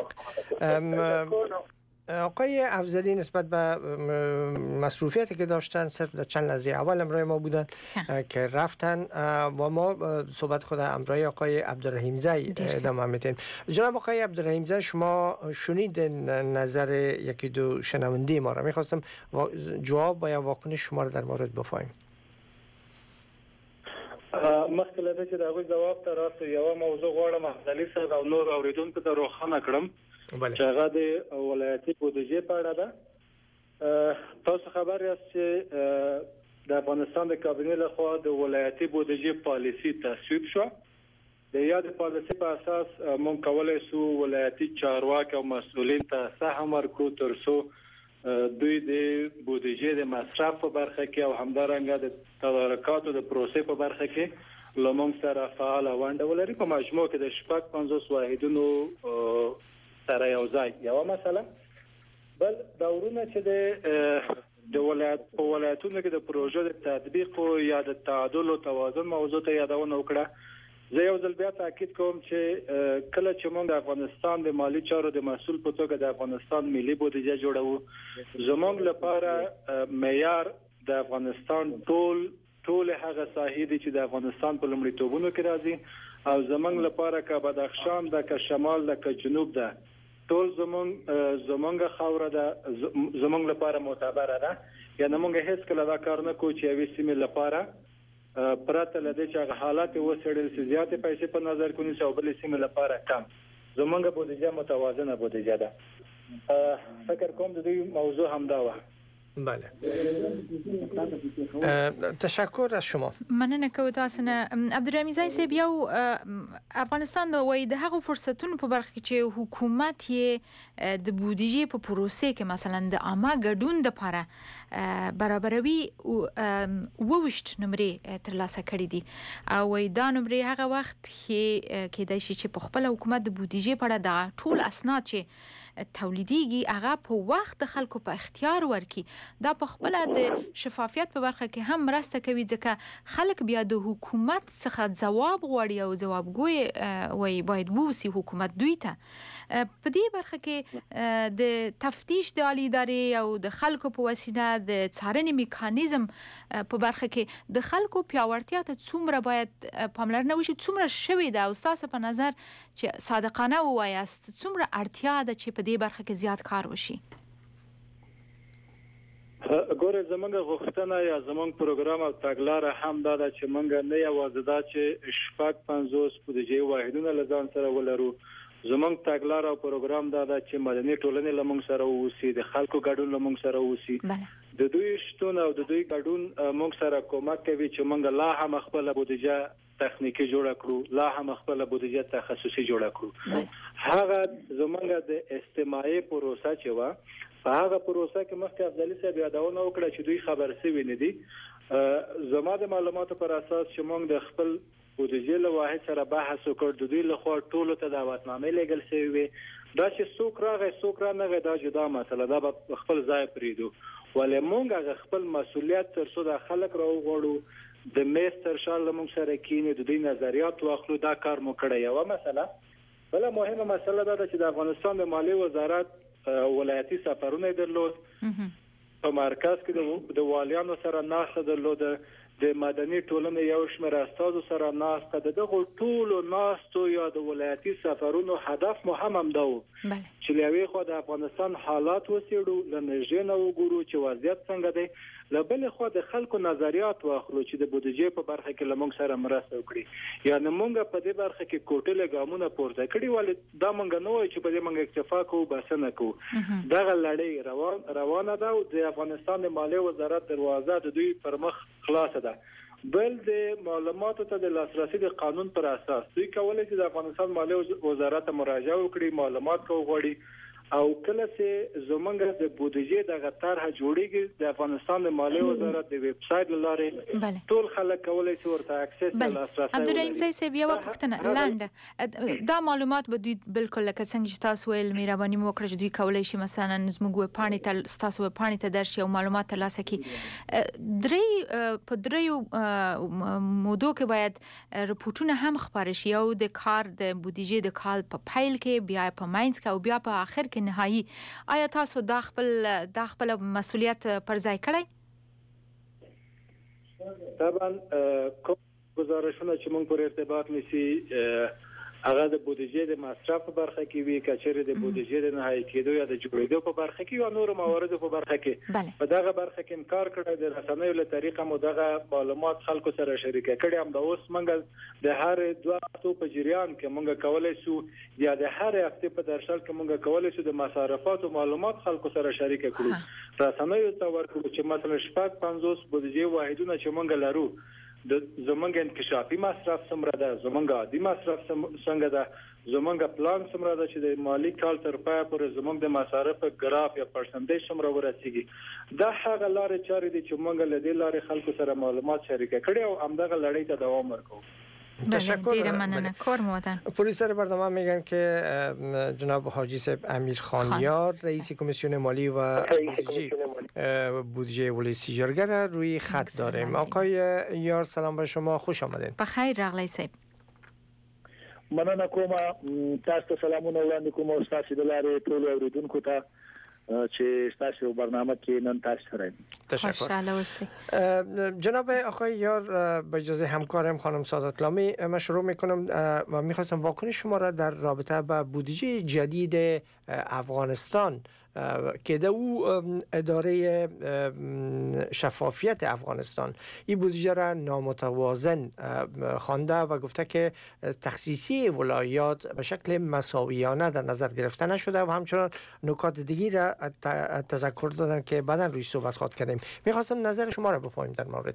صادق. آقای افضلی نسبت به مصروفیتی که داشتن صرف در چند لحظه اول امروی ما بودن که رفتن و ما صحبت خود امروی آقای عبدالرحیم زی ادامه میدیم. جناب آقای عبدالرحیم زی شما شنید نظر یکی دو شنونده ما را، میخواستم جواب و یا واکنش شما را در مورد بفهمیم. مخکې له دې چې دا غوښ جواب ته راځي یو موضوع غواړم افضلی صاحب او نور اوریدونکو ته روښانه کړم چې هغه د ولایتي بودیجې په اړه ده. تاسو خبر یاست چې د افغانستان د کابینې لخوا د ولایتي بودیجې پالیسي تصویب شو. د یاد پالیسي په اساس مونږ کولای شو ولایتي چارواکي او مسؤلین ته سهم ورکړو ترڅو دوی د بودیجې د مصرف په برخه کې او همدارنګه د تدارکاتو د پروسې په برخه کې لومړی سره فعال ونډه ولري. په مجموع کې د شپږ پنځوس واحدونو سره یو ځای یو مسله بل دورونه چې د د ولایت په ولایتونو کې د پروژې د تطبیق او یا د تعادل او توازن موضوع ته یادونه وکړه. زه یو ځل بیا تاکید کوم چې کله چې موږ د افغانستان د مالی چارو د مسؤل په توګه د افغانستان ملي بودیجه جوړو زموږ لپاره معیار د افغانستان ټول ټول هغه ساحې دي چې د افغانستان په لومړیتوبونو کې راځي او زموږ لپاره که بدخشان ده که شمال ده که جنوب ده ټول زموږ زموږ خاوره ده زموږ لپاره معتبره ده. یعنی موږ هیڅ کله دا کار نه کوو چې یوې سیمې لپاره پرته لدې چې هغه حالات وسړل سي زیاتې پیسې په نظر کې نیسي او بلې سیمې لپاره کم. زموږ بودیجه متوازنه بودیجه ده. فکر کوم د دې موضوع همدا و. بله. تشکر از شما. مننه کوم تاسو نه. عبدالرحیم زی صاحب یو افغانستان د وای د هغو فرصتونو په برخه کې چې حکومت یې د بودیجې په پروسې کې مثلا د عامه ګډون لپاره برابروي او وشت نمرې ترلاسه کړې دي او وای دا نمرې هغه وخت کې کېدای شي چې په خپل حکومت د بودیجې په اړه د ټول اسناد چې تولیديږي هغه په وخت د خلکو په اختیار ورکي. دا په خپل د شفافیت په برخه کې هم مرسته کوي ځکه خلک بیا د حکومت څخه ځواب غواړي او ځوابګوی وای باید ووسی حکومت دوی ته. په دې برخه کې د تفتیش د عالی ادارې او د خلکو په وسیله د څارنې میکانیزم په برخه کې د خلکو پیاوړتیا ته څومره باید پاملرنه وشي، څومره شوی ده او تاسو په نظر چې صادقانه وایاست څومره اړتیا ده چې په دې برخه کې زیات کار وشي؟ ګوره زمونږ غوښتنه یا زمونږ پروګرام او تګلاره هم دا ده چې مونږ نه یوازې دا چې شپږ پنځوس بودیجې واحدونه له ځان سره ولرو، زمونږ تګلاره او پروګرام دا ده چې مدني ټولنې له مونږ سره اوسي، د خلکو ګډون له مونږ سره اوسي. د دوی شتون او د دوی ګډون مونږ سره کومک کوي چې مونږ لا هم خپل بودیجه تخنیکی جوړ کړو، لا هم خپل بودیجه تخصصي جوړ کړو. هغه زمونږ د استماعي پروسه چې وا په هغه پروسه کې مخکې افضلي صاحب یادونه وکړه چې دوی خبر سوي نه دي. زما د معلوماتو پر اساس چې موږ د خپل بودیجې له واحد سره بحث وکړ، د دوی له خوا ټولو ته دعوتنامې لېږل شوې وي. دا چې څوک راغی څوک رانغی دا جدا مسله ده، به خپل ځای پرېږدو. ولې موږ هغه خپل مسؤلیت تر څو د خلک راوغواړو، د میز تر شا له موږ سره کینې، د دوی نظریات واخلو. دا کار مو کړی. یوه مسله. بله مهمه مسله دا ده چې د افغانستان د مالیې وزارت ولایتي سفرونه درلود، په مرکز کې د والیانو سره ناسته درلوده، د مدني ټولنې یو شمېر استازو سره ناسته. د دغو ټولو ناستو یا د ولایتي سفرونو هدف مو هم همدا و چې له یوې خوا د افغانستان حالات وڅېړو، له نږدې نه وګورو چې وضعیت څنګه دی، له بلې خوا د خلکو نظریات واخلو چې د بودیجې په برخه کې له موږ سره مرسته وکړي. یعنې موږ په دې برخه کې کوټلې ګامونه پورته کړي، ولې دا موږ نه وایو چې په دې موږ اکتفا کوو بسنه کوو. دغه لړۍ روان روانه ده او د افغانستان د مالیې وزارت دروازه د دوی پر مخ خلاصه ده. بل د معلوماتو ته د لاسرسي د قانون پر اساس دوی کولای شي د افغانستان مالیې وزارت ته مراجعه وکړي، معلومات کو غواړي او کله چې زمونږ د بودیجې د غطرها جوړیږي د افغانستان د مالیې وزارت د ویب سټ لاره ټول خلک کولای شي ورته اکسس لاسرسي عبدالرحیم زئی صاحب یو پوښتنه لاندې دا معلومات به دوی بالکل لکه څنګه چې تاسو ویل مهرباني مو وکړه چې دوی کولای شي مثلا زموږ ویب پاڼې ته تاسو ویب پاڼې ته درشي او معلومات ترلاسه کړي درې په دریو موضوع کې باید رپورټونه هم خبري شي او د کار د بودیجې د کال په پایل کې بیا په ماینس کې او بیا په اخر کې نهایی آیا تاسو د خپل د خپل مسؤلیت پر ځای کړی؟ طبعا کوم گزارشونه چې موږ پر ارتباط نیسي هغه د بودیجې د مصرف په برخه کې وی کچېره د بودیجې د نهایی کېدو یا د جوړېدو په برخه کې او نور مواردو په برخه کې په دغه برخه کې کار کړی د رسنیو له طریقه مو دغه معلومات خلکو سره شریک کړي هم د اوس موږ د هر دوه هفتو په جریان کې موږ کولای شو یا د هر هفته په درشل کې موږ کولای شو د مصارفاتو معلومات خلکو سره شریک کړو رسنیو ته ورکړو چې مثلا شپږ پنځوس بودیجې واحدونه چې موږ لرو د زمونږ انکشافي مصرف څومره ده زمونږ عادي مصرف څنګه ده زمونږ پلان څومره ده چې د مالی کال تر پای پورې زمونږ د مصارف ګراف یا پرسنټیج څومره ورسیږي دا هغه لارې چارې دي چې موږ له دې لارې خلکو سره معلومات شریک کړي او همدغه لړۍ ته دوام ورکوو. تشکر. کار مودن. پرویسر برنامه میگن که جناب حاجی صاحب امیر خانیار رئیس کمیسیون مالی و بودجه ولسی جرگه روی خط داریم. آقای یار سلام به شما، خوش آمدین. بخیر راغلی صاحب. مننه کوم، تاسو سلامونه وړاندې کوم او تاسو د لارې ټول اوریدونکو ته چې تاسو برنامه کې نن تاسو سره. تشکر. جناب آقای یار با اجازه همکارم خانم سعادت لامی من شروع میکنم و میخواستم واکنش شما را در رابطه با بودجه جدید افغانستان که در او اداره شفافیت افغانستان این بودجه را نامتوازن خوانده و گفته که تخصیصی ولایات به شکل مساویانه در نظر گرفته نشده و همچنان نکات دیگری را تذکر دادن که بعدا روی صحبت خواهد کردیم. میخواستم نظر شما را بفهمیم در مورد.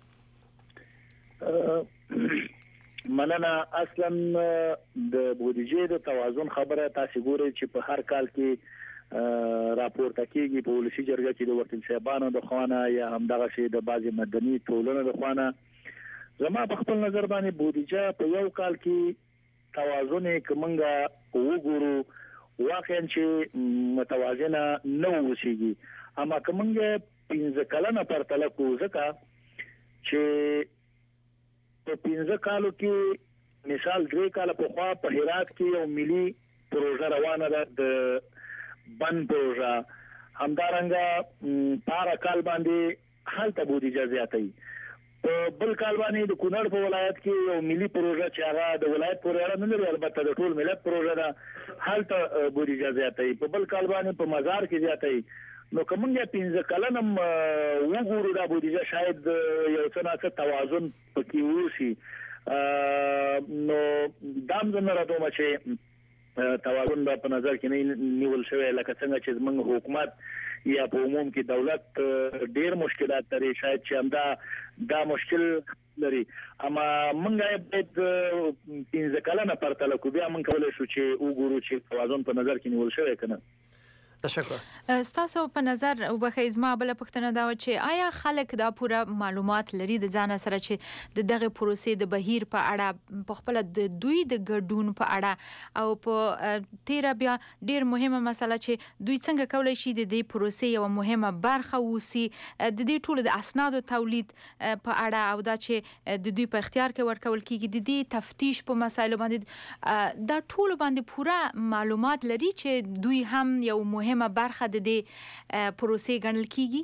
مننه. اصلا د بودجه د توازن خبره تاسو ګورئ چې په هر کال کې راپورته کیږي په ولسی جرګه کې د وکیل صاحبانو د خوانه یا همدغه شی د بعضی مدني ټولنو د خوانه زما په خپل نظر باندې بودجه په یو کال کې توازن کومنګه وګورو واقعا چې متوازنه نه وشيږي اما کومنګه پنځه کلنه پرتله کو ځکه چې په پنځه کالو کې مثال درې کال په خوا په هرات کې یو ملي پروژه روانه ده د بن پروژه همدارنګه پارا کال باندې حالت بودیجه زیاتې په بل کال باندې د کونړ په ولایت کې یو ملي پروژه چې هغه د ولایت پورې اړه نه لري البته د ټول ملت پروژه ده حالت بودیجه زیاتې په بل کال باندې په مزار کې زیاتې نو کومه پنځه کلنم وګورو د بودیجه شاید یو څه نه توازن پکې وشي نو دام زنه راځم چې توازن په نظر کې نه نیول شوی لکه څنګه چې زموږ حکومت یا په عموم کې دولت ډېر مشکلات لري شاید چې همدا دا مشکل لري اما موږ باید پنځه کلنه پرتله کو بیا موږ کولای شو چې وګورو چې توازن په نظر کې نیول شوی کنه. تشکر. ستاسو په نظر او بخې زما بل پوښتنه دا و چې آیا خلک دا پوره معلومات لري د ځان سره چې د دغه پروسې د بهیر په اړه په خپل د دوی د ګډون په اړه او په تیر بیا ډیر مهمه مسله چې دوی څنګه کولای شي د دې پروسې یو مهمه برخه وسی د دې ټول د اسنادو تولید په اړه او دا چې د دوی په اختیار کې ورکول کیږي د دې تفتیش په مسایلو باندې دا ټول باندې پوره معلومات لري چې دوی هم یو مهمه مهمه برخه د دې پروسې ګڼل کیږي.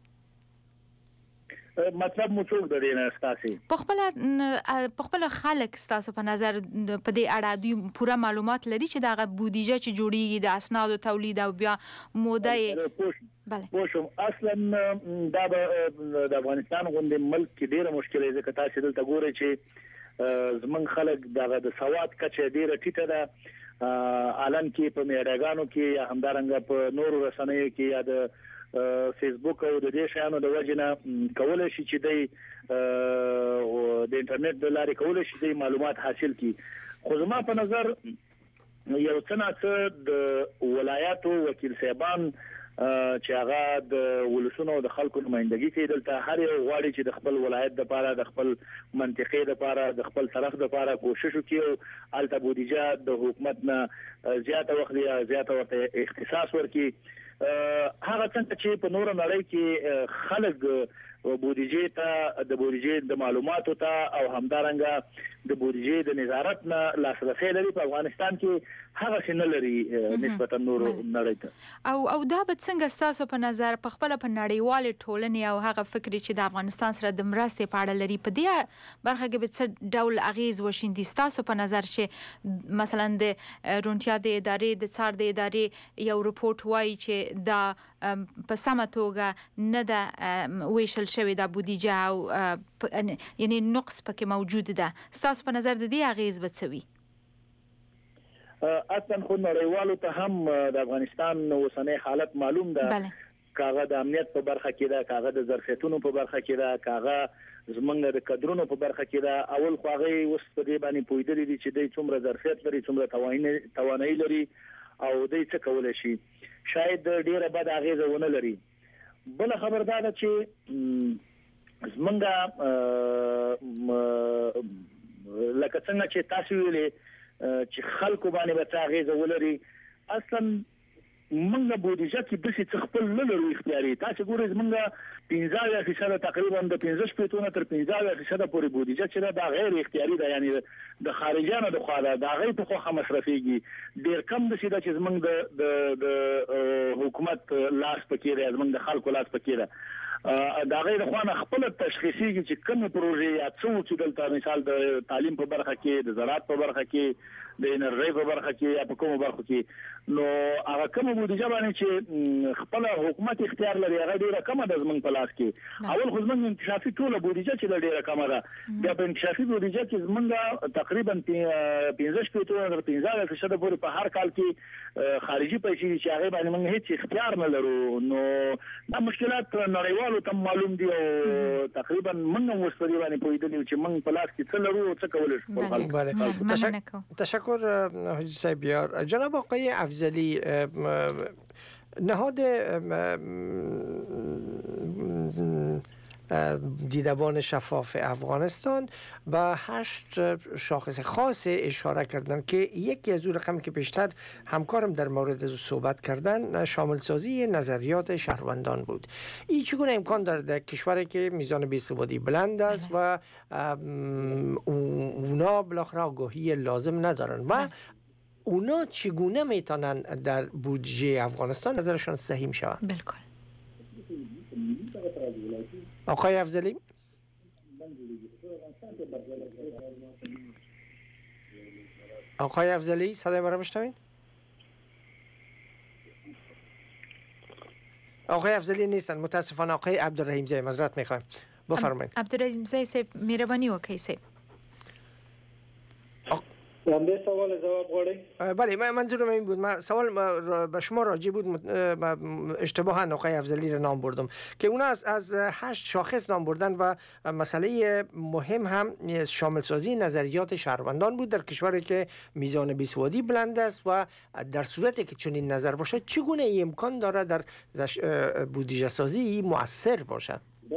مطلب مو څوک د دې نه ستاسي په خپل په خپل خلک ستاسو په نظر په دې اړه دوی پوره معلومات لري چې دا بودیجه چې جوړیږي د اسناد او تولید او بیا موده بله پوښوم اصلا دا د افغانستان غونډه ملک کې ډیره مشکله ده که تاسو دلته ګورئ چې زمون خلک دغه د سواد کچه ډیره ټیټه ده عالم کې په میډیاګانو کې یا همدارنګه په نورو رسنیو کې یا د فیسبوک او د دې شانو د وجنه کولای شي چې د انټرنیټ د لارې کولای شي د معلومات حاصل کړي خو زما په نظر یو څه نه څه د ولایاتو وکیل صاحبان چې هغه د ولسونو د خلکو نمائندګي کوي دلته هر یو غواړي چې د خپل ولایت لپاره د خپل منطقې لپاره د خپل طرف لپاره کوشش وکړي الته بودیجه د حکومت نه زیاته وخت یا زیاته وخت اختصاص ورکړي هغه څنګه چې په نور نړۍ کې خلک بودیجه ته د بودیجه د معلوماتو ته او همدارنګه د بودیجه د نظارت نه لاسرسي لري په افغانستان کې هغه څه نه لري نسبتا نور نړۍ ته او او دا به څنګه ستاسو په نظر په خپل په نړیوال ټولنې او هغه فکر چې د افغانستان سره د مرستې په اړه لري په دې برخه کې به څه ډول اغیز وشیندي ستاسو په نظر چې مثلا د رونټیا د ادارې د څار د ادارې یو رپورت وایي چې دا په سمه توګه نه ده ویشل شوی د بودیجه او یعنی نقص پکې موجود ده ستاسو په نظر د دې اغیز به څه وي اصلا خو نړیوالو ته هم د افغانستان اوسنۍ حالت معلوم ده کاغه د امنیت په برخه کې ده کاغه د ظرفیتونو په برخه کې ده کاغه زمونږ د کډرونو په برخه کې ده اول خو هغه اوس په دې باندې پویدلې دي چې د څومره ظرفیت لري څومره توانایي لري او د څه کولای شي شاید ډیره بد اغیزه ونه لري بل خبر دا ده چې زمونږ لکه څنګه چې تاسو ویلې چې خلکو باندې به تاغیزه ولري اصلا موږ بودیجه کې د څه خپل نه لرو اختیاري تاسو ګورئ موږ پنځه فیصد تقریبا د پنځه شپږ تر پنځه فیصد پورې بودیجه چې دا غیر اختیاري ده یعنی د خارجانو د خوا دا غیر په خو مصرفيږي ډیر کم د شي چې موږ د د حکومت لاس پکې دی موږ د خلکو لاس پکې ده دا غیر خوانه خپل تشخیصي چې کوم پروژې یا څو چې دلته مثال د تعلیم په برخه کې د زراعت په برخه کې د انرژي په برخه کې یا په کومه برخه کې نو هغه کوم بودیجه باندې چې خپل حکومت اختیار لري هغه ډیره کمه د زمنګ په لاس کې اول خو زمنګ انکشافي ټوله بودیجه چې ډیره کمه ده بیا په انکشافي بودیجه کې زمنګ تقریبا پنځه شپږ تر پنځه فیصد پورې په هر کال کې خارجي پیسې چې هغه باندې موږ هیڅ اختیار نه لرو نو دا مشکلات نړیوال ته معلوم دي او تقریبا موږ مستری باندې پویدلی چې موږ په لاس کې څه لرو او څه کولای شو بله تشکر حاجی صاحب یار جناب آقای افضلی نهاد دیدبان شفاف افغانستان با هشت شاخص خاص اشاره کردن که یکی از اون رقم که بیشتر همکارم در مورد از صحبت کردن شامل سازی نظریات شهروندان بود. این چگونه امکان داره در کشوری که میزان بیسوادی بلند است و اونا بالاخره آگاهی لازم ندارن و اونا چگونه میتونن در بودجه افغانستان نظرشان سهیم شود؟ بالکل. آقای افضلی آقای افضلی صدای ما را میشنوید؟ آقای افضلی نیستن متاسفانه. آقای عبدالرحیم زی معذرت میخوایم بفرمایید. عبدالرحیم زی صاحب مهربانی وکړئ صاحب. لنده سوال جواب غواړئ؟ بله من منظورم این بود من سوال به شما راجع بود اشتباها آقای افضلی را نام بردم که اونا از از هشت شاخص نام بردن و مسئله مهم هم شامل سازی نظریات شهروندان بود در کشوری که میزان بیسوادی بلند است و در صورتی که چنین نظر باشه چگونه ای امکان داره در بودجه سازی مؤثر باشه؟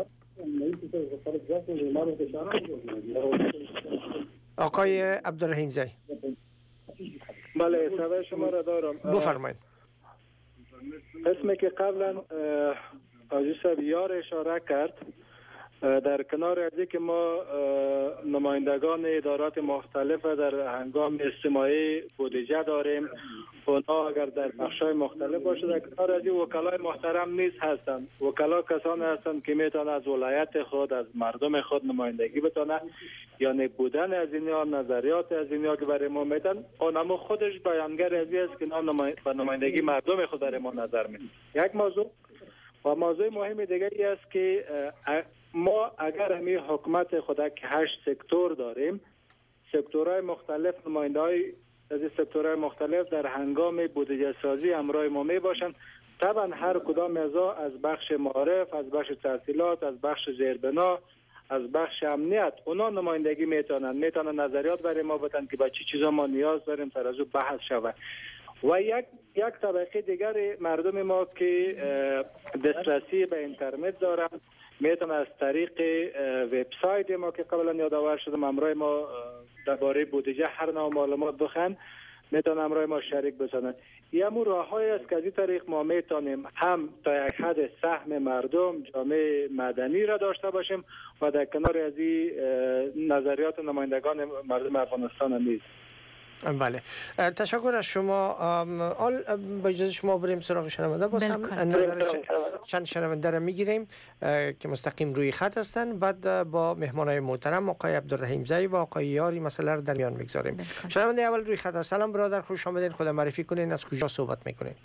آقای عبدالرحیم زی بله صدای شما را دارم. بفرمایید. اسمی که قبلا حاجی صاحب یار اشاره کرد در کنار از که ما نمایندگان ادارات مختلف در هنگام استماعی بودجه داریم اونا اگر در بخشای مختلف باشه در کنار از وکلای محترم نیست هستند. وکلا کسانی هستند که میتونن از ولایت خود از مردم خود نمایندگی بتونن یعنی بودن از اینها نظریات از اینها که برای ما میتن اونم خودش بیانگر ازی است که با نمایندگی مردم خود برای ما نظر میدن. یک موضوع و موضوع مهم دیگه ای است که ما اگر همین حکومت خود که هشت سکتور داریم سکتورهای مختلف نماینده‌های از سکتورهای مختلف در هنگام بودجه سازی همراه ما می باشند طبعا هر کدام از از بخش معارف از بخش تحصیلات از بخش زیربنا از بخش امنیت اونا نمایندگی میتونن میتونن نظریات برای ما بدن که با چی چیزا ما نیاز داریم سر از او بحث شود. و یک یک طبقه دیگر مردم ما که دسترسی به اینترنت دارن میتونن از طریق وبسایت ما که قبلا یادآور شدم همراه ما درباره بودجه هر نوع معلومات بخوان میتونن همراه ما شریک بشن. یه مو راههایی است که از این طریق ما میتونیم هم تا یک حد سهم مردم جامعه مدنی را داشته باشیم و در کنار از این نظریات نمایندگان مردم افغانستان نیز. بله، تشکر از شما. آل با اجازه شما بریم سراغ شنونده، باز هم نظر چند شنونده را میگیریم که مستقیم روی خط هستند، بعد با مهمانای محترم آقای عبدالرحیم زئی و آقای یاری مسئله را در میان میگذاریم. شنونده اول روی خط. سلام برادر، خوش آمدین. خود معرفی کنین، از کجا صحبت میکنین؟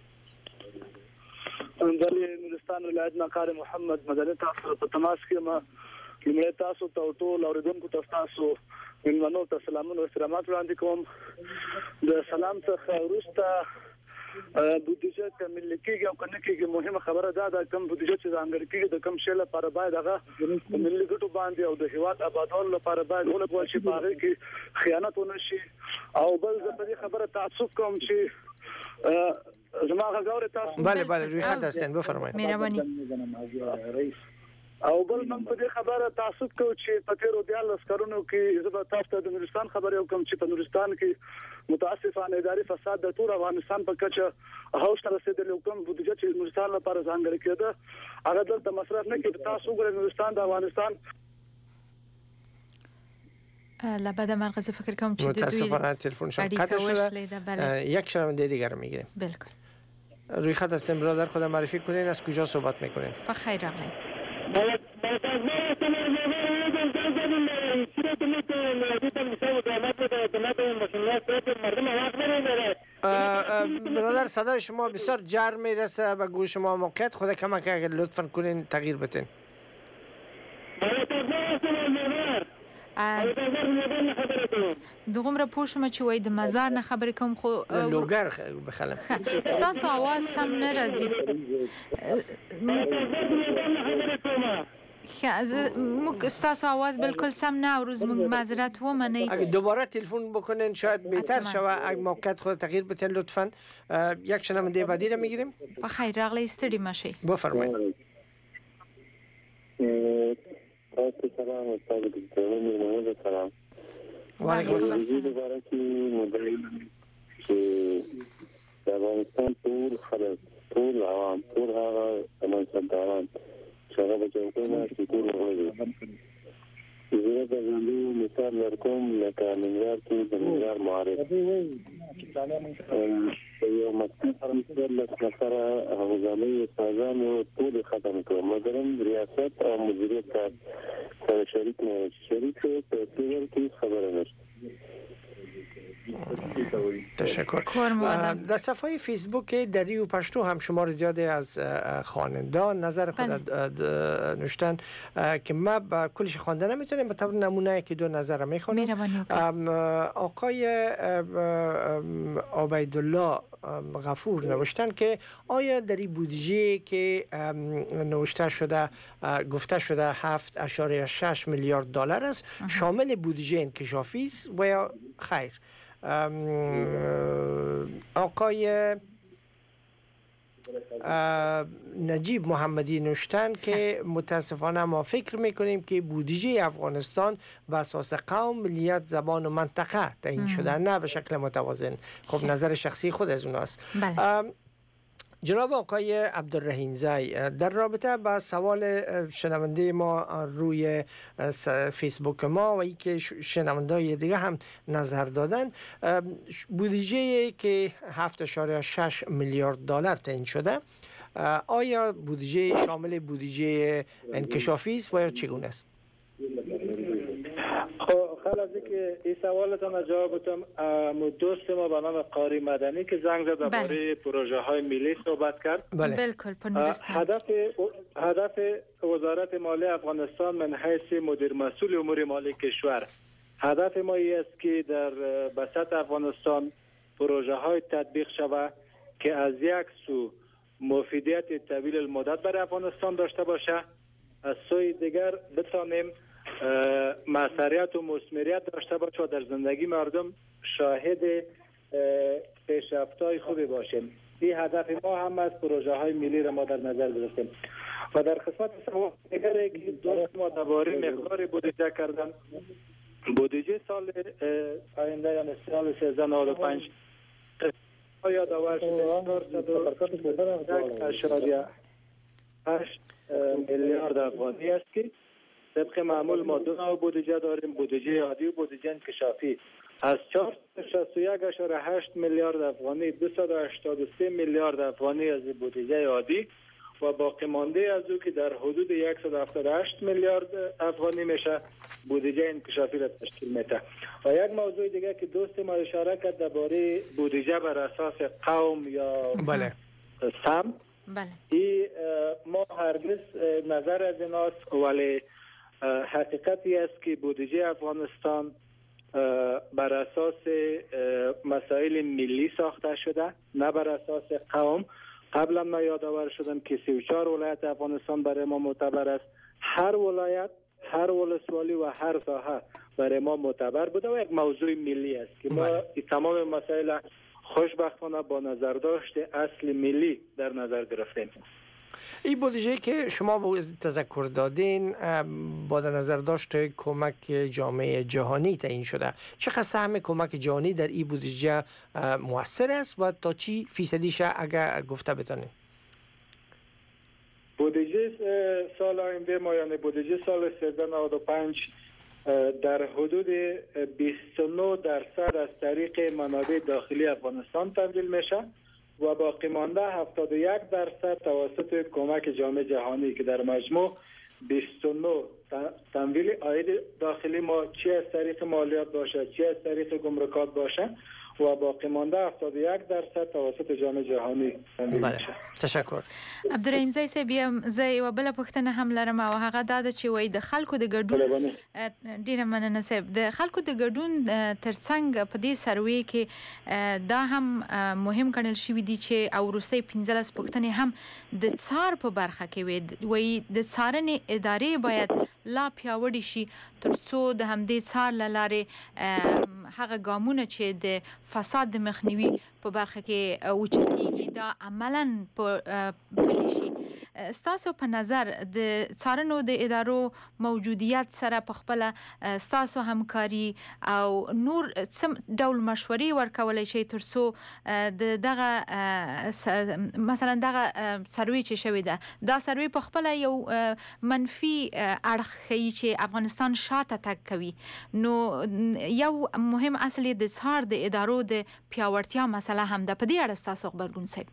ولی نورستان ولایت ناکار محمد مدني تاسو په تماس کې ما لمړی تاسو ته ټول اوریدونکو ته تاسو مننو ته سلامونه او احترامات وړاندې کوم. د سلام څخه وروسته بودیجه تمل کېږي او کنه کېږي مهمه خبره ده د کم بودیجه چې ځانګړي کېږي د کم شی لپاره باید هغه ملي ګټو باندې او د هیواد آبادولو لپاره باید ولګول شي، په هغه کې خیانت ونه شي. او بل زه په دې خبره تعصب کوم چې زما غوړې تاسو بله بله روی خط هستین، بفرمایید. مهرباني. او بل من په دې خبره تعصب کوم چې په تیرو دیالس کارونو کې زه به تاسو ته د نورستان خبرې وکم چې په نورستان کې متاسفانه اداري فساد د ټول افغانستان په کچه هاوس ته رسیدلی کوم بودیجه چې نورستان لپاره ځانګړې کېده هغه دلته مصرف نه کېده. تاسو وګورئ نورستان د افغانستان لبد مرکز فکر کنم چی متاسفانه تلفنشان قطع شده. یک شنونده دیگر رو میگیریم. بالکل. روی خط هستیم برادر، خود معرفی کنین، از کجا صحبت میکنین؟ بخیر آقای. برادر صدای شما بسیار جر میرسه به گوش ما. موقعیت خود کمک اگر لطفا کنین تغییر بتین. دوغم را پوشم چې وای د مزار نه خبرې کوم خو لوګر بخلم ستاسو आवाज سم نه راځي. موږ ستاسو आवाज بالکل سم نه اورو، موږ معذرت ومنئ. اگه دوباره تلفن بکنین شاید بهتر شوه. اگه موقعیت خود تغییر بتین لطفا. یک شنونده بعدی را میگیریم. بخیر راغلی، استری ماشي. بفرمایید. سلام استاد دکتر محمد سلام. وعلیکم السلام. مبارکی مدعی چې د افغانستان ټول خلک ټول عوام ټول هغه منصبداران چې هغه په چوکۍ کې ټول وغږېږي. زه د ژوندي مثال ورکوم لکه ننګرهار کې د ننګرهار معارف یو مکتب څلور نفره حوزاني استادانو ټول ختم کړو، مګر ریاست او مدیریت سره شریک نه شریک په ټول کې خبره نشته. تشکر. در صفحه فیسبوک دری و پشتو هم شمار زیادی از خوانندگان نظر خود نوشتن که ما با کلش خوانده نمیتونیم، به طور نمونه که دو نظر میخوانیم. آقای عبیدالله غفور نوشتن که آیا در این بودجه که نوشته شده گفته شده هفت اشاره شش میلیارد دلار است شامل بودجه انکشافی است و یا خیر؟ آقای نجیب محمدی نوشتن که متاسفانه ما فکر میکنیم که بودجه افغانستان به اساس قوم، ملیت، زبان و منطقه تعیین شده، نه به شکل متوازن. خب نظر شخصی خود از اوناست. جناب آقای عبدالرحیم زئی، در رابطه با سوال شنونده ما روی فیسبوک ما و ای که شنونده دیگه هم نظر دادن، بودجه که هفت اشاره شش میلیارد دلار تعیین شده آیا بودجه شامل بودجه انکشافی است و یا چگونه است؟ خلاصه که این سوالتان جواب بدم، دوست ما به نام قاری مدنی که زنگ زد درباره پروژه های ملی صحبت کرد. بله. بالکل. هدف هدف وزارت مالی افغانستان من حیث مدیر مسئول امور مالی کشور، هدف ما این است که در بساط افغانستان پروژه های تطبیق شود که از یک سو مفیدیت طویل المدت برای افغانستان داشته باشه، از سوی دیگر بتانیم موثریت و مثمریت داشته باشیم و در زندگی مردم شاهد پیشرفت‌های خوبی باشیم. این هدف ما هم از پروژه های ملی را ما در نظر گرفتیم. و در قسمت سوال دیگری که دوست ما درباره مقدار بودجه کردن، بودجه سال آینده یعنی سال سیزده نود و پنج یادآور شده هشت میلیارد افغانی است که طبق معمول ما دو نوع بودجه داریم، بودجه عادی و بودجه انکشافی. از چهارصد و شصت و یک اشاره هشت میلیارد افغانی دویست و هشتاد و سه میلیارد افغانی از بودجه عادی و باقی مانده از او که در حدود صد و هفتاد و هشت میلیارد افغانی میشه بودجه انکشافی را تشکیل میده. و یک موضوع دیگه که دوست ما اشاره کرد درباره بودجه بر اساس قوم یا بله سم، بله این ما هرگز نظر از ایناست، ولی حقیقتی است که بودجه افغانستان بر اساس مسائل ملی ساخته شده، نه بر اساس قوم. قبلا ما یادآور شدم که سی و چهار ولایت افغانستان برای ما معتبر است. هر ولایت، هر ولسوالی و هر ساحه برای ما معتبر بوده و یک موضوع ملی است که ما تمام مسائل خوشبختانه با نظرداشت اصل ملی در نظر گرفتیم. این بودجه که شما با تذکر دادین با نظر داشت کمک جامعه جهانی تعیین شده، چقدر سهم کمک جهانی در این بودجه مؤثر است و تا چی فیصدیش اگر گفته بتانید؟ بودجه سال آینده ما یعنی بودجه سال سیزده نود و پنج در حدود بیست و نه درصد از طریق منابع داخلی افغانستان تمویل میشه و باقی مانده هفتاد و یک درصد توسط کمک جامعه جهانی که در مجموع بیست و نه تمویل عاید داخلی ما چی از طریق مالیات باشه چی از طریق گمرکات باشه و باقی مانده هفتاد و یک درصد توسط جامعه جهانی تمویل بله. میشه. تشکر. عبدالرحیم زئی صاحب بیا زه یو بل پوښتنه هم لرم او هغه دا ده چې وای د خلکو د ګډون ډیره مننه صاحب د خلکو د ګډون ترڅنګ په دې سروې کې دا هم مهم ګڼل شوی دی چې او وروستۍ پنځلس پوښتنې هم د څار په برخه کې وي وای د څارنې ادارې باید لا پیاوړې شي ترڅو د همدې څار له لارې هغه ګامونه چې د فساد د مخنیوي په برخه کې اوچتېږي دا عملاً پلي شي. ستاسو په نظر د څارنو د ادارو موجودیت سره په خپل ستاسو همکاري او نور څه ډول مشورې ورکولای شي ترڅو د دغه مثلا دغه سروې چې شوی ده دا سروې په خپل یو منفي اړخ ښیي چې افغانستان شاته تګ کوي، نو یو مهم اصل د څار د ادارو د پیاوړتیا مسله هم ده. په دې اړه ستاسو خبرګون صاحب؟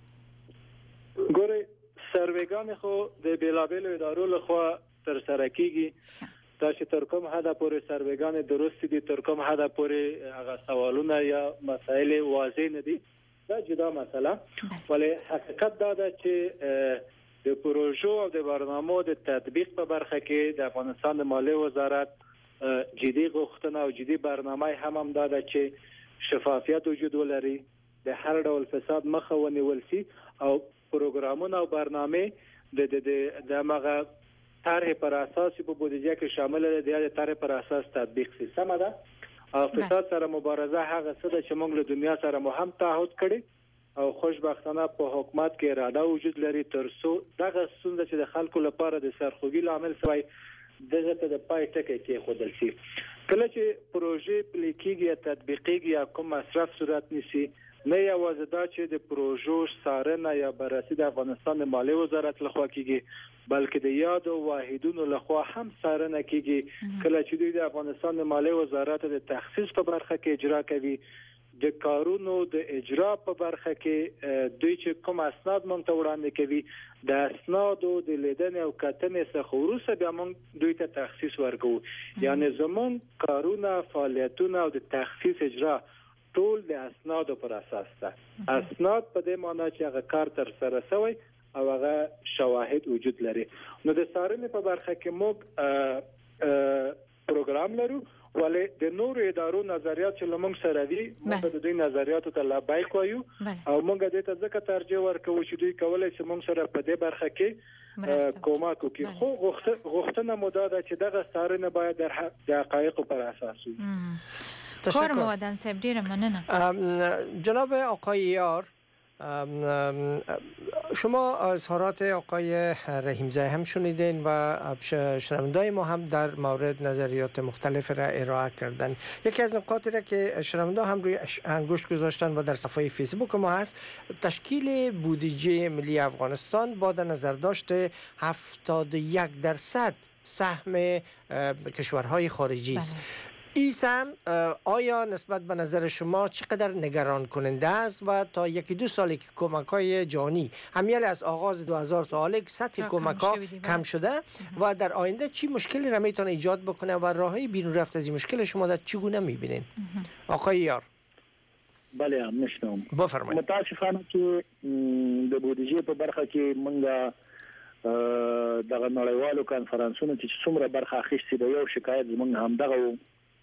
ګورئ سروېګان خو د بیلابیلو ادارو لخوا تر سره کیږي، دا چې تر کوم حده پورې سروېګان درست دي تر کوم حده پورې هغه سوالونه یا مسایل واضح نه دي دا جدا مسله، ولی حقیقت دا ده چې د پروژو او د برنامو د تطبیق په برخه کې د افغانستان د مالیې وزارت جدي غوښتنه او جدي برنامه هم هم دا ده چې شفافیت وجود ولري، د هر ډول فساد مخه ونیول شي او پروګرامونه او برنامه د د د مغه طرح پر اساس په بودیجه کې شامل دي د طرح پر اساس تطبیق شي. سمه ده او فساد سره مبارزه هغه څه ده چې موږ له دنیا سره مو هم تعهد کړی او خوشبختانه په حکومت کې اراده وجود لري ترڅو دغه ستونزه چې د خلکو لپاره د سرخوږي لامل شوی دغه ته د پای ټکی کې خودل شي. کله چې پروژې پلي کېږي یا تطبیقېږي یا کوم مصرف صورت نیسي نه یوازې دا چې د پروژو څارنه یا بررسي د افغانستان د مالیې وزارت لخوا کېږي بلکې د یادو واحدونو لخوا هم څارنه کېږي. کله چې دوی د افغانستان د مالیې وزارت د تخصیص په برخه کې اجرا کوي د کارونو د اجرا په برخه کې دوی چې کوم اسناد مونږ ته وړاندې کوي د اسنادو د لیدنې او کتنې څخه وروسته بیا مونږ دوی ته تخصیص ورکوو، یعنی زمون کارونه فعالیتونه او د تخصیص اجرا ټول د اسنادو پر اساس ده. اسناد په دې معنی چې هغه کار تر سره شوی او هغه شواهد وجود لري. نو د څارنې په برخه کې موږ پروګرام لرو ولې د نورو ادارو نظریات چې لمونږ سره دي موږ د دوی نظریاتو ته لبیک وایو او موږ د ته ځکه ترجیح ورکوو چې دوی کولای شي موږ سره په دې برخه کې کومک وکړي خو غوښتنه مو ده چې دغه څارنه باید د حقایقو پر اساس وي. کار موادن صاحب ډیره مننه. جناب آقای یار، شما اظهارات آقای رحیمزاده هم شنیدین و شنوندای ما هم در مورد نظریات مختلف را ارائه کردن. یکی از نکاتی را که شنوندا هم روی انگشت گذاشتن و در صفحه فیسبوک ما هست، تشکیل بودجه ملی افغانستان با در نظر داشته هفتاد و یک درصد سهم کشورهای خارجی است. این سهم آیا نسبت به نظر شما چقدر نگران کننده است و تا یکی دو سالی که کمک های جهانی همیل از آغاز دو هزار تا حالا سطح کمک ها کم شده و در آینده چی مشکلی را میتونه ایجاد بکنه و راههای بیرون رفت از این مشکل شما در چگونه میبینین؟ آقای یار. بله میشنم. بفرمایید. متاسفانه که د بودجه په برخه کې منګه دغه نړیوالو کانفرنسونو چې څومره برخه اخیستې د یو شکایت زمونږ هم دغه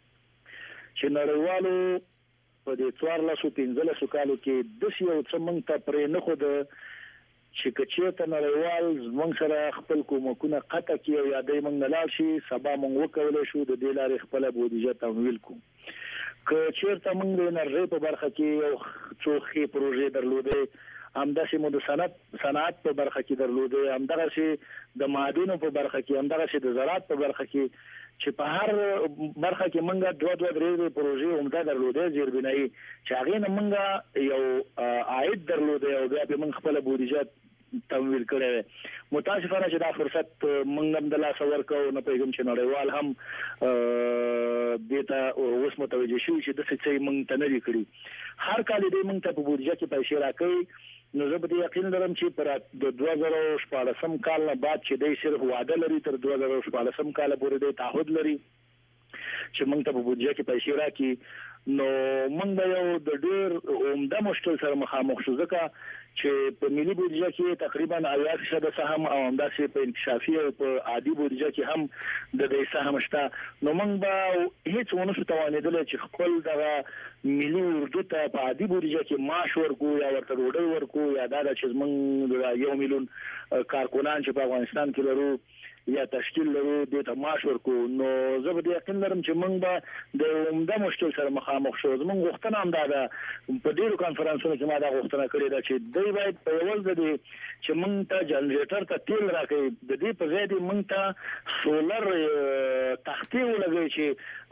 چې نړیوالو په دې څوارلسو پنځلسو کالو کې داسې یو څه موږ ته پرې نه ښوده چې که چېرته نړیوال زموږ سره خپل کومکونه قطع کړي او یا دی موږ نه لاړ شي سبا موږ وکولی شو د دې لارې خپله بودیجه تمویل کړو. که چېرته موږ د انرژۍ په برخه کې یو څو ښې پروژې درلودې، همداسې مو د صنعت صنعت په برخه کې درلودې، همدغسې د معادنو په برخه کې، همدغسې د زراعت په برخه کې چې په هر برخه کې موږ دوه دوه درې پروژې عمده درلودې زیربنایي چې هغې نه موږ یو عاید درلودی او بیا پرې موږ خپله بودیجه تمویل کړی دی. متاسفانه چې دا فرصت موږ هم د لاسه ورکړو، نه پوهېږم چې نړیوال هم دې ته اوس متوجه شوي چې داسې څه یې موږ ته نه دي کړي. هر کال یې دی موږ ته په بودیجه کې پیسې راکوي. نو زه په دې یقین لرم چې پر د دوه زره شپاړسم کال نه بعد چې دی صرف وعده لري تر دوه زره شپاړسم کاله پورې دی تعهد لري چې موږ ته په بودیجه کې پیسې راکړي. نو موږ به یو د ډېر عمده مشکل سره مخامخ شو، ځکه چې په ملي بودیجه کې تقریبا اویا فیصده سهم او همداسې په انکشافي او په عادي بودیجه کې هم د دې سهم شته. نو موږ به هیڅ ونه شو توانېدلی چې خپل دغه ملي اردو ته په عادي بودیجه کې معاش ورکو یا ورته ډوډۍ ورکو یا دا ده چې موږ یو میلیون کارکنان چې په افغانستان کې لرو یا تشکیل لرو دې ته معاش ورکو. نو زه به دې یقین لرم چې موږ به د عمده مشکل سره مخامخ شو. زموږ غوښتنه هم دا ده، په ډېرو کانفرنسونو کې ما دا غوښتنه کړې ده چې دوی باید په یول د دې چې موږ ته جنریټر ته تیل راکوي، د دې په ځای دې موږ ته سولر تختې ولګوي چې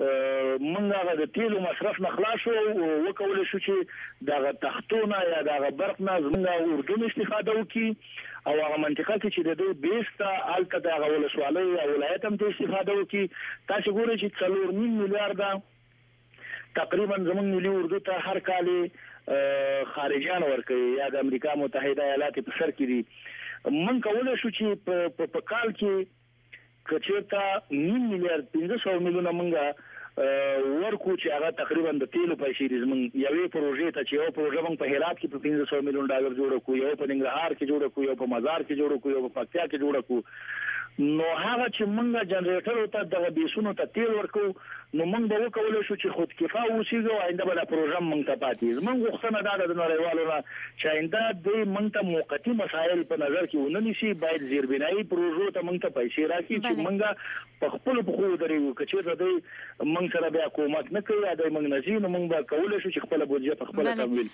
موږ هغه د تیلو مصرف نه خلاص شو او وکولی شو چې دغه تختو نه یا دغه برق نه زموږ اردن استفاده وکړي او هغه منطقه کې چې د دوی بیس ته هلته د هغه ولسوالۍ یا ولایت هم ته استفاده وکړي. تاسو ګورئ چې څلور نیم میلیارده تقریبا زموږ ملي اردو ته هر کال خارجیان ورکوي یا د امریکا متحده ایالات په سر کې دي. موږ کولی شو چې په کال کې که چېرته نیم میلیارد پنځه سوه میلیونه موږ ورکو چې هغه تقریبا د تیلو پیسې دي زموږ یوې پروژې ته چې یو پروژه موږ په هرات کې په پنځه سوه میلیون ډالر جوړه کړو، یو په ننګرهار کې جوړه کړو، یو په مزار کې جوړه کړو، یو په پکتیا کې جوړه کړو. نو هغه چې موږ جنریټرو ته دغه بیسونو ته تیل ورکو نو موږ به وکولی شو چې خودکفا اوسېږو، آینده به دا پروژه موږ ته پاتې. زموږ غوښتنه دا ده د نړیوالو نه چې آینده دوی موږ ته موقتي مسایل په نظر کې ونه نیسي، باید زیربنایي پروژو ته موږ ته پیسې راکړي چې موږ په خپلو پښو ودرېږو. که چېرته دوی موږ سره بیا کومک نه کوي یا دوی موږ نه ځي نو موږ به کولی شو چې خپله بودیجه په خپله تمویل.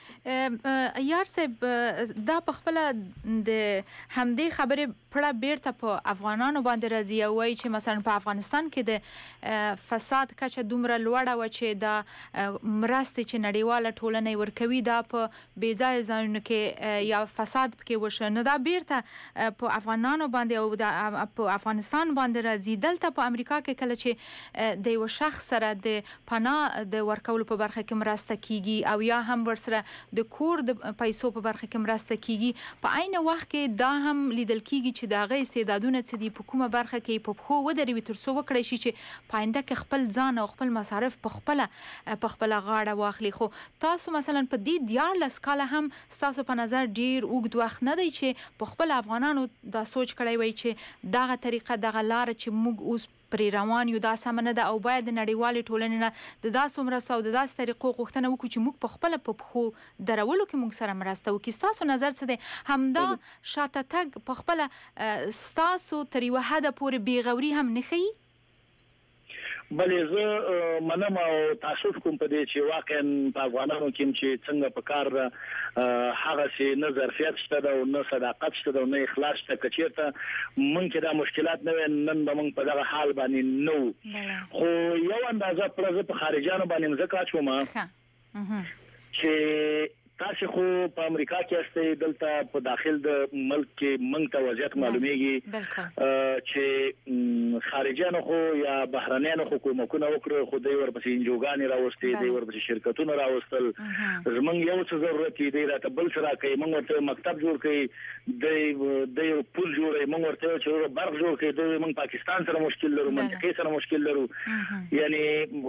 یار صاحب دا په خپله د همدې خبرې پړه بیرته په افغانانو باندې راځي او وایي چې مثلا په افغانستان کې د فساد کچه دومره لوړه وه چې دا مرستې چې نړیواله ټولنه یې ورکوي دا په بې ځایه ځایونو کې یا فساد پکې وشو. نو دا بیرته په افغانانو باندې او په افغانستان باندې راځي. دلته په امریکا کې کله چې د یو شخص سره د پناه د ورکولو په برخه کې مرسته کیږي او یا هم ورسره د کور د پیسو په برخه کې مرسته کیږي، په عین وخت کې دا هم لیدل کیږي چې د هغه استعدادونه څه دي، په کومه برخه کې په پښو ودرېږي تر څو وکړی شي چې په آینده کې خپل ځان او خپل مصارف په خپله په خپله غاړه واخلي. خو تاسو مثلا په دې دیارلس کاله هم ستاسو په نظر ډېر اوږد وخت نه دی چې په خپل افغانانو دا سوچ کړی وای چې دغه طریقه دغه لاره چې موږ اوس پرې روان یو دا سمنه ده او باید د نړیوالې ټولنې نه د داسې مرستو او د داسې طریقو غوښتنه وکړو چې موږ په خپله په پښو درولو کې موږ سره مرسته وکړي. ستاسو نظر څه دی؟ همدا شاته تګ په خپله ستاسو تر یوه حده پورې بېغوري هم نه ښیي؟ بلې زه منم او تاسف کوم په دې چې واقعا په افغانانو کې چې څنګه په کار هغه چې نه ظرفیت شته ده او نه صداقت شته ده او نه اخلاص شته، که چېرته مونږ کې دا مشکلات نه وي نن به مونږ په دغه حال باندې نه وو. خو یو اندازه پوره زه په خارجیانو باندې مځکه اچوم چې تاسو خو په امریکا کې استئ، دلته په داخل د ملک کې مونږ ته وضعیت معلومیږي چې خارجيانو خو یا بهرانيانو حکومتونه وکړو، خو دوی ورپسې انجوګانې راوستي، دوی ورپسې شرکتونه راوستل. زمونږ یو څه ضرورت دی راته بل څه راکړي، مونږ ورته مکتب جوړ کړي، دوی دوی پل جوړوي، مونږ ورته چې برق جوړ کړي، دوی مونږ پاکستان سره مشکل لرو، منطقې سره مشکل لرو. یعنی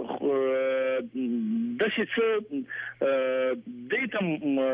د څه څه دوی ته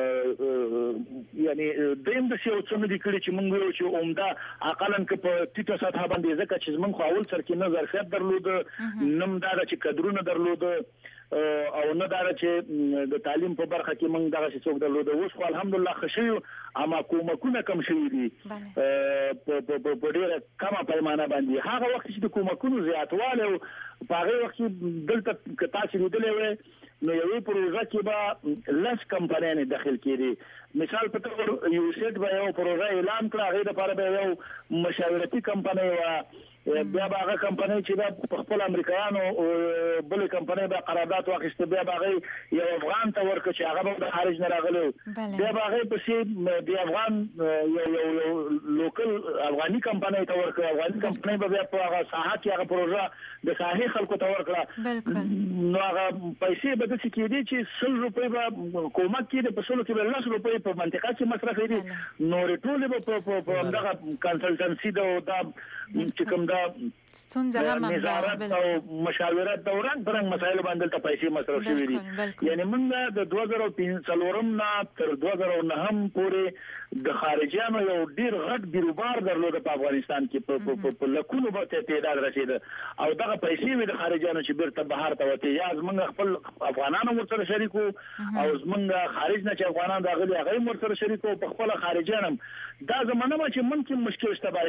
یعنی دیم د سیو څه نه دي کړی چې مونږ یو چې عمده عقلاً که په ټیټه سطح باندې ځکه چې مونږ خو اول سر کې نه ظرفیت درلود، نم دا چې قدرونه درلود او نه دا چې د تعلیم په برخه کې مونږ دغه څه څوک درلود. اوس خو الحمدلله خشیو اما کومکونه کم شوي دي په ډیره کمه پیمانه باندې. هغه وخت چې د کومکونو زیاتوالی او په هغه وخت کې دلته که تاسو لیدلی وی نو یوې پروژه کې به لس کمپنیانې داخل کېدي. مثال په توګه یو سیټ به یو پروژه اعلان کړه، هغې دپاره به یو مشاورتي کمپنۍ وه، بیا به هغه کمپنۍ چې دا په خپل امریکایانو بلې کمپنۍ به قرارداد واخیسته، بیا به هغې یو افغان ته ورکړه چې هغه به د خارج نه راغلی، بیا به هغې پسې د افغان یو یو یو لوکل افغاني کمپنۍ ته ورکړه، افغاني کمپنۍ به بیا په هغه ساحه کې هغه پروژه د ساحې خلکو ته ورکړه. نو هغه پیسې به داسې کېدي چې سل روپۍ به کومک کېدي، په سلو کې به لس روپۍ په منطقه کې مصرفېدي، نورې ټولې به په همدغه کنسلټنسي ده او دا چې کوم دا ستونزه هم نظارت او مشاورت دوران پرنګ مسایل باندې ته پیسې مصرف شوې دي. یعنی موږ د دوه زره پنځلورم نه تر دوه زره نهم پورې د خارجيانو یو ډیر غټ بیروبار درلود په افغانستان کې، په لکونو به تعداد رسیده او دغه پیسې وي د خارجيانو چې بیرته بهر ته وته، یا زمونږ خپل افغانانو ورسره شریکو او زمونږ خارج نه چې افغانان راغلي هغه هم ورسره شریکو، په خپل خارجيانو دا زمانه ما چې ممکن مشکل شته باید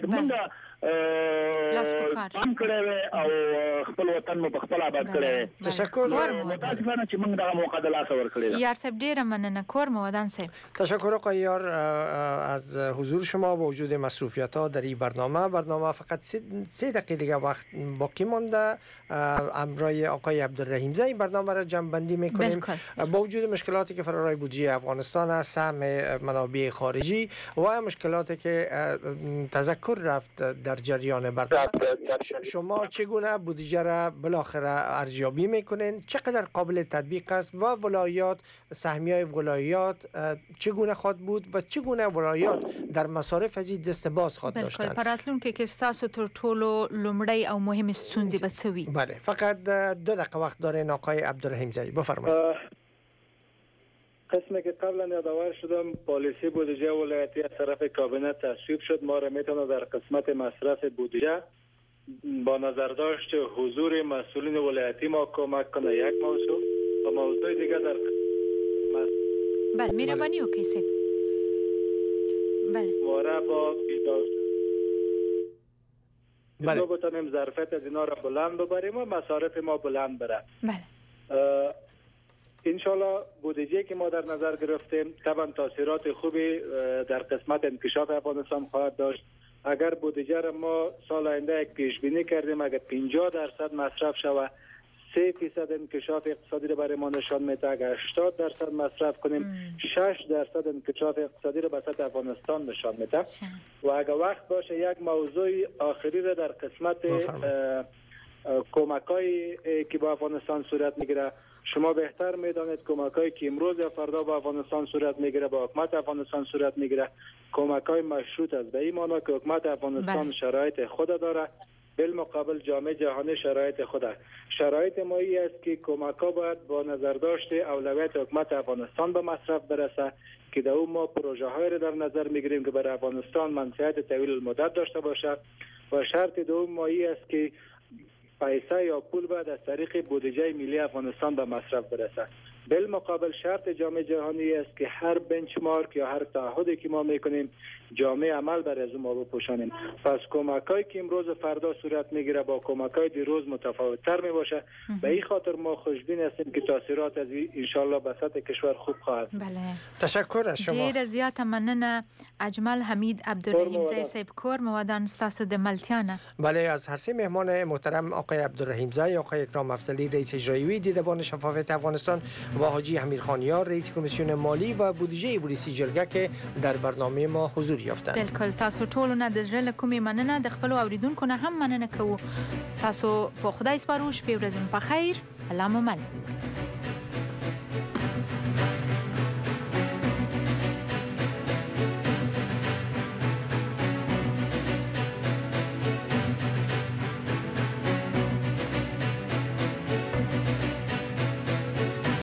موږ پام کړی او خپل وطن مو په خپل آباد کړی. تشکر. تاسو باندې چې موږ دغه موقع د لاس ورکړی. یار صاحب ډیره مننه. کور مودان صاحب. تشکر آقای یار از حضور شما. با وجود مصروفیت‌ها در این برنامه برنامه فقط سه دقیقه دیگه وقت باقی مانده. امرای آقای عبدالرحیم زی برنامه را جمع‌بندی می‌کنیم. با وجود مشکلاتی که فرارای بودجه افغانستان است، سهم منابع خارجی و مشکلاتی که تذکر رفت در جریان برنامه، شما چگونه بودجه را بالاخره ارزیابی میکنین؟ چقدر قابل تطبیق است و ولایات، سهمیه ولایات چگونه خواهد بود و چگونه ولایات در مصارف از دست باز خواهد داشتن؟ پراتلون که کستاسو تر ټولو لومړی او مهم ستونزې به څه وي؟ بله، فقط دو دقیقه وقت دارین آقای عبدالرحیم زی، بفرمایید. قسمی که قبلا یادآور شدم پالیسی بودجه ولایتی از طرف کابینه تصویب شد. ما را میتونه در قسمت مصرف بودجه با نظر داشت حضور مسئولین ولایتی ما کمک کنه. یک موضوع و موضوع دیگه در بله میربانی اوکی سه بله واره با بیدار بله بتونیم ظرفیت از اینا را بلند ببریم و مصارف ما بلند بره. بله انشالله بودجه که ما در نظر گرفتیم طبعا تاثیرات خوبی در قسمت انکشاف افغانستان خواهد داشت. اگر بودجه را ما سال آینده یک پیش بینی کردیم اگر پنجاه درصد مصرف شود سه فیصد انکشاف اقتصادی را برای ما نشان میده. اگر هشتاد درصد مصرف کنیم شش درصد انکشاف اقتصادی را به سطح افغانستان نشان میده. و اگر وقت باشه یک موضوع آخری را در قسمت کمکایی که با افغانستان صورت میگیره. شما بهتر میدانید کمکایی که امروز یا فردا با افغانستان صورت میگیره با حکومت افغانستان صورت میگیره کمکای مشروط است. به این معنی که حکومت افغانستان بله. شرایط خود داره، بالمقابل جامعه جهانی شرایط خود است. شرایط ما ای است که کمکا باید با نظر داشته اولویت حکومت افغانستان به مصرف برسه که در اون ما پروژه های را در نظر میگیریم که برای افغانستان منفعت طویل المدت داشته باشد و شرط دوم ما ای است که پیسه یا پول باید از طریق بودجه ملی افغانستان به مصرف برسد. بالمقابل شرط جامعه جهانی است که هر بنچمارک یا هر تعهدی که ما میکنیم جامعه عمل بر از ما بپوشانیم. پس کمکایی که امروز و فردا صورت میگیره با کمکای دیروز متفاوت تر میباشه. به این خاطر ما خوشبین هستیم که تاثیرات از این ان شاء الله به سطح کشور خوب خواهد. بله. تشکر از شما. ډیر زیات مننه اجمل حمید عبدالرحیم زئی صاحب کور موادان ستاسو د ملتیانه. بله، از هر سه مهمان محترم آقای عبدالرحیم زئی، آقای اکرام افضلی رئیس اجرایی دیدبان شفافیت افغانستان و حاجی امیرخانیار رئیس کمیسیون مالی و بودجه ولسی جرګه کې در برنامه ما حضور یافتند. بالکل، تاسو ټول نه د زړه کومې مننه، د خپل اوریدونکو نه هم مننه کوو. تاسو په خدای سپارو، شپې ورځې په خیر، الله مو مل.